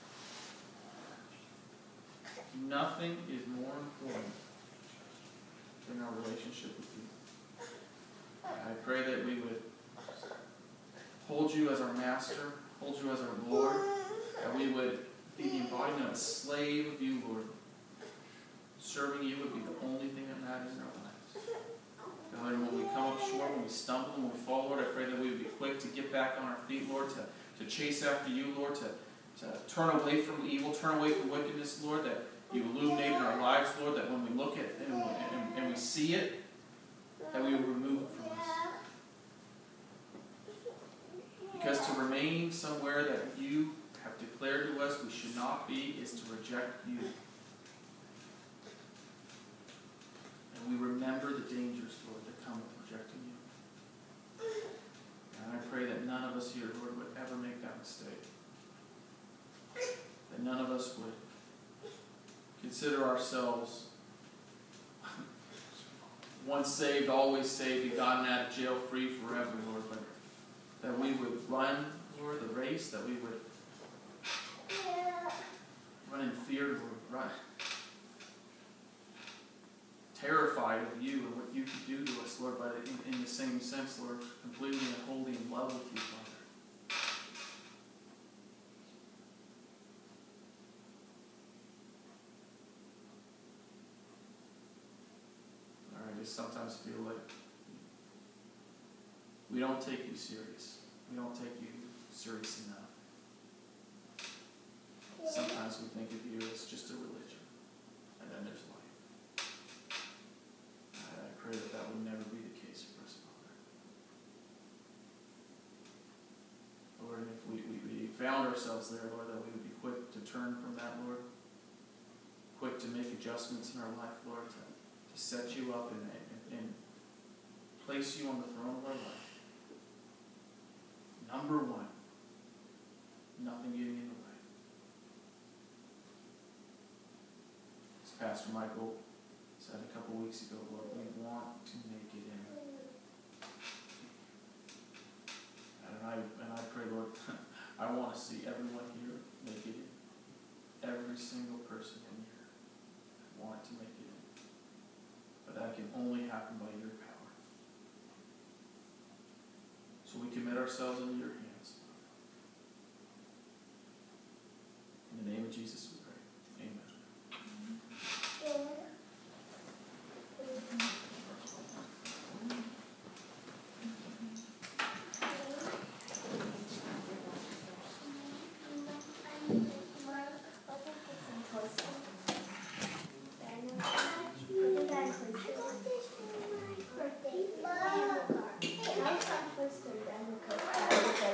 Nothing is more important than our relationship with you. I pray that we would hold you as our master, hold you as our Lord, that we would be the embodiment of a slave of you, Lord. Serving you would be the only thing that matters in our lives. God, and when we come up short, when we stumble, when we fall, Lord, I pray that we would be quick to get back on our feet, Lord, to, to chase after you, Lord, to, to turn away from evil, turn away from wickedness, Lord, that you illuminate in our lives, Lord, that when we look at it and, and, and we see it, that we will remove it from us. Because to remain somewhere that you have declared to us we should not be is to reject you. And we remember the dangers, Lord, that come with rejecting you. And I pray that none of us here, Lord, would ever make that mistake. That none of us would consider ourselves once saved, always saved, and gotten out of jail free forever, Lord. But that we would run, Lord, the race, that we would run in fear, Lord, run terrified of you and what you could do to us, Lord, but in, in the same sense, Lord, completely and wholly in love with you, Father. Lord, I just sometimes feel like we don't take you serious. We don't take you serious enough. Sometimes we think of you as just a religion, and then there's life. I pray that that would never be the case for us, Father. Lord, and if we, we, we found ourselves there, Lord, that we would be quick to turn from that, Lord. Quick to make adjustments in our life, Lord, to, to set you up and, and, and place you on the throne of our life. Number one, nothing getting in the way. As Pastor Michael said a couple weeks ago, Lord, we want to make it in. And I, and I pray, Lord, I want to see everyone here make it in. Every single person in here want to make it in. But that can only happen by your power. So we commit ourselves into your hands. In the name of Jesus.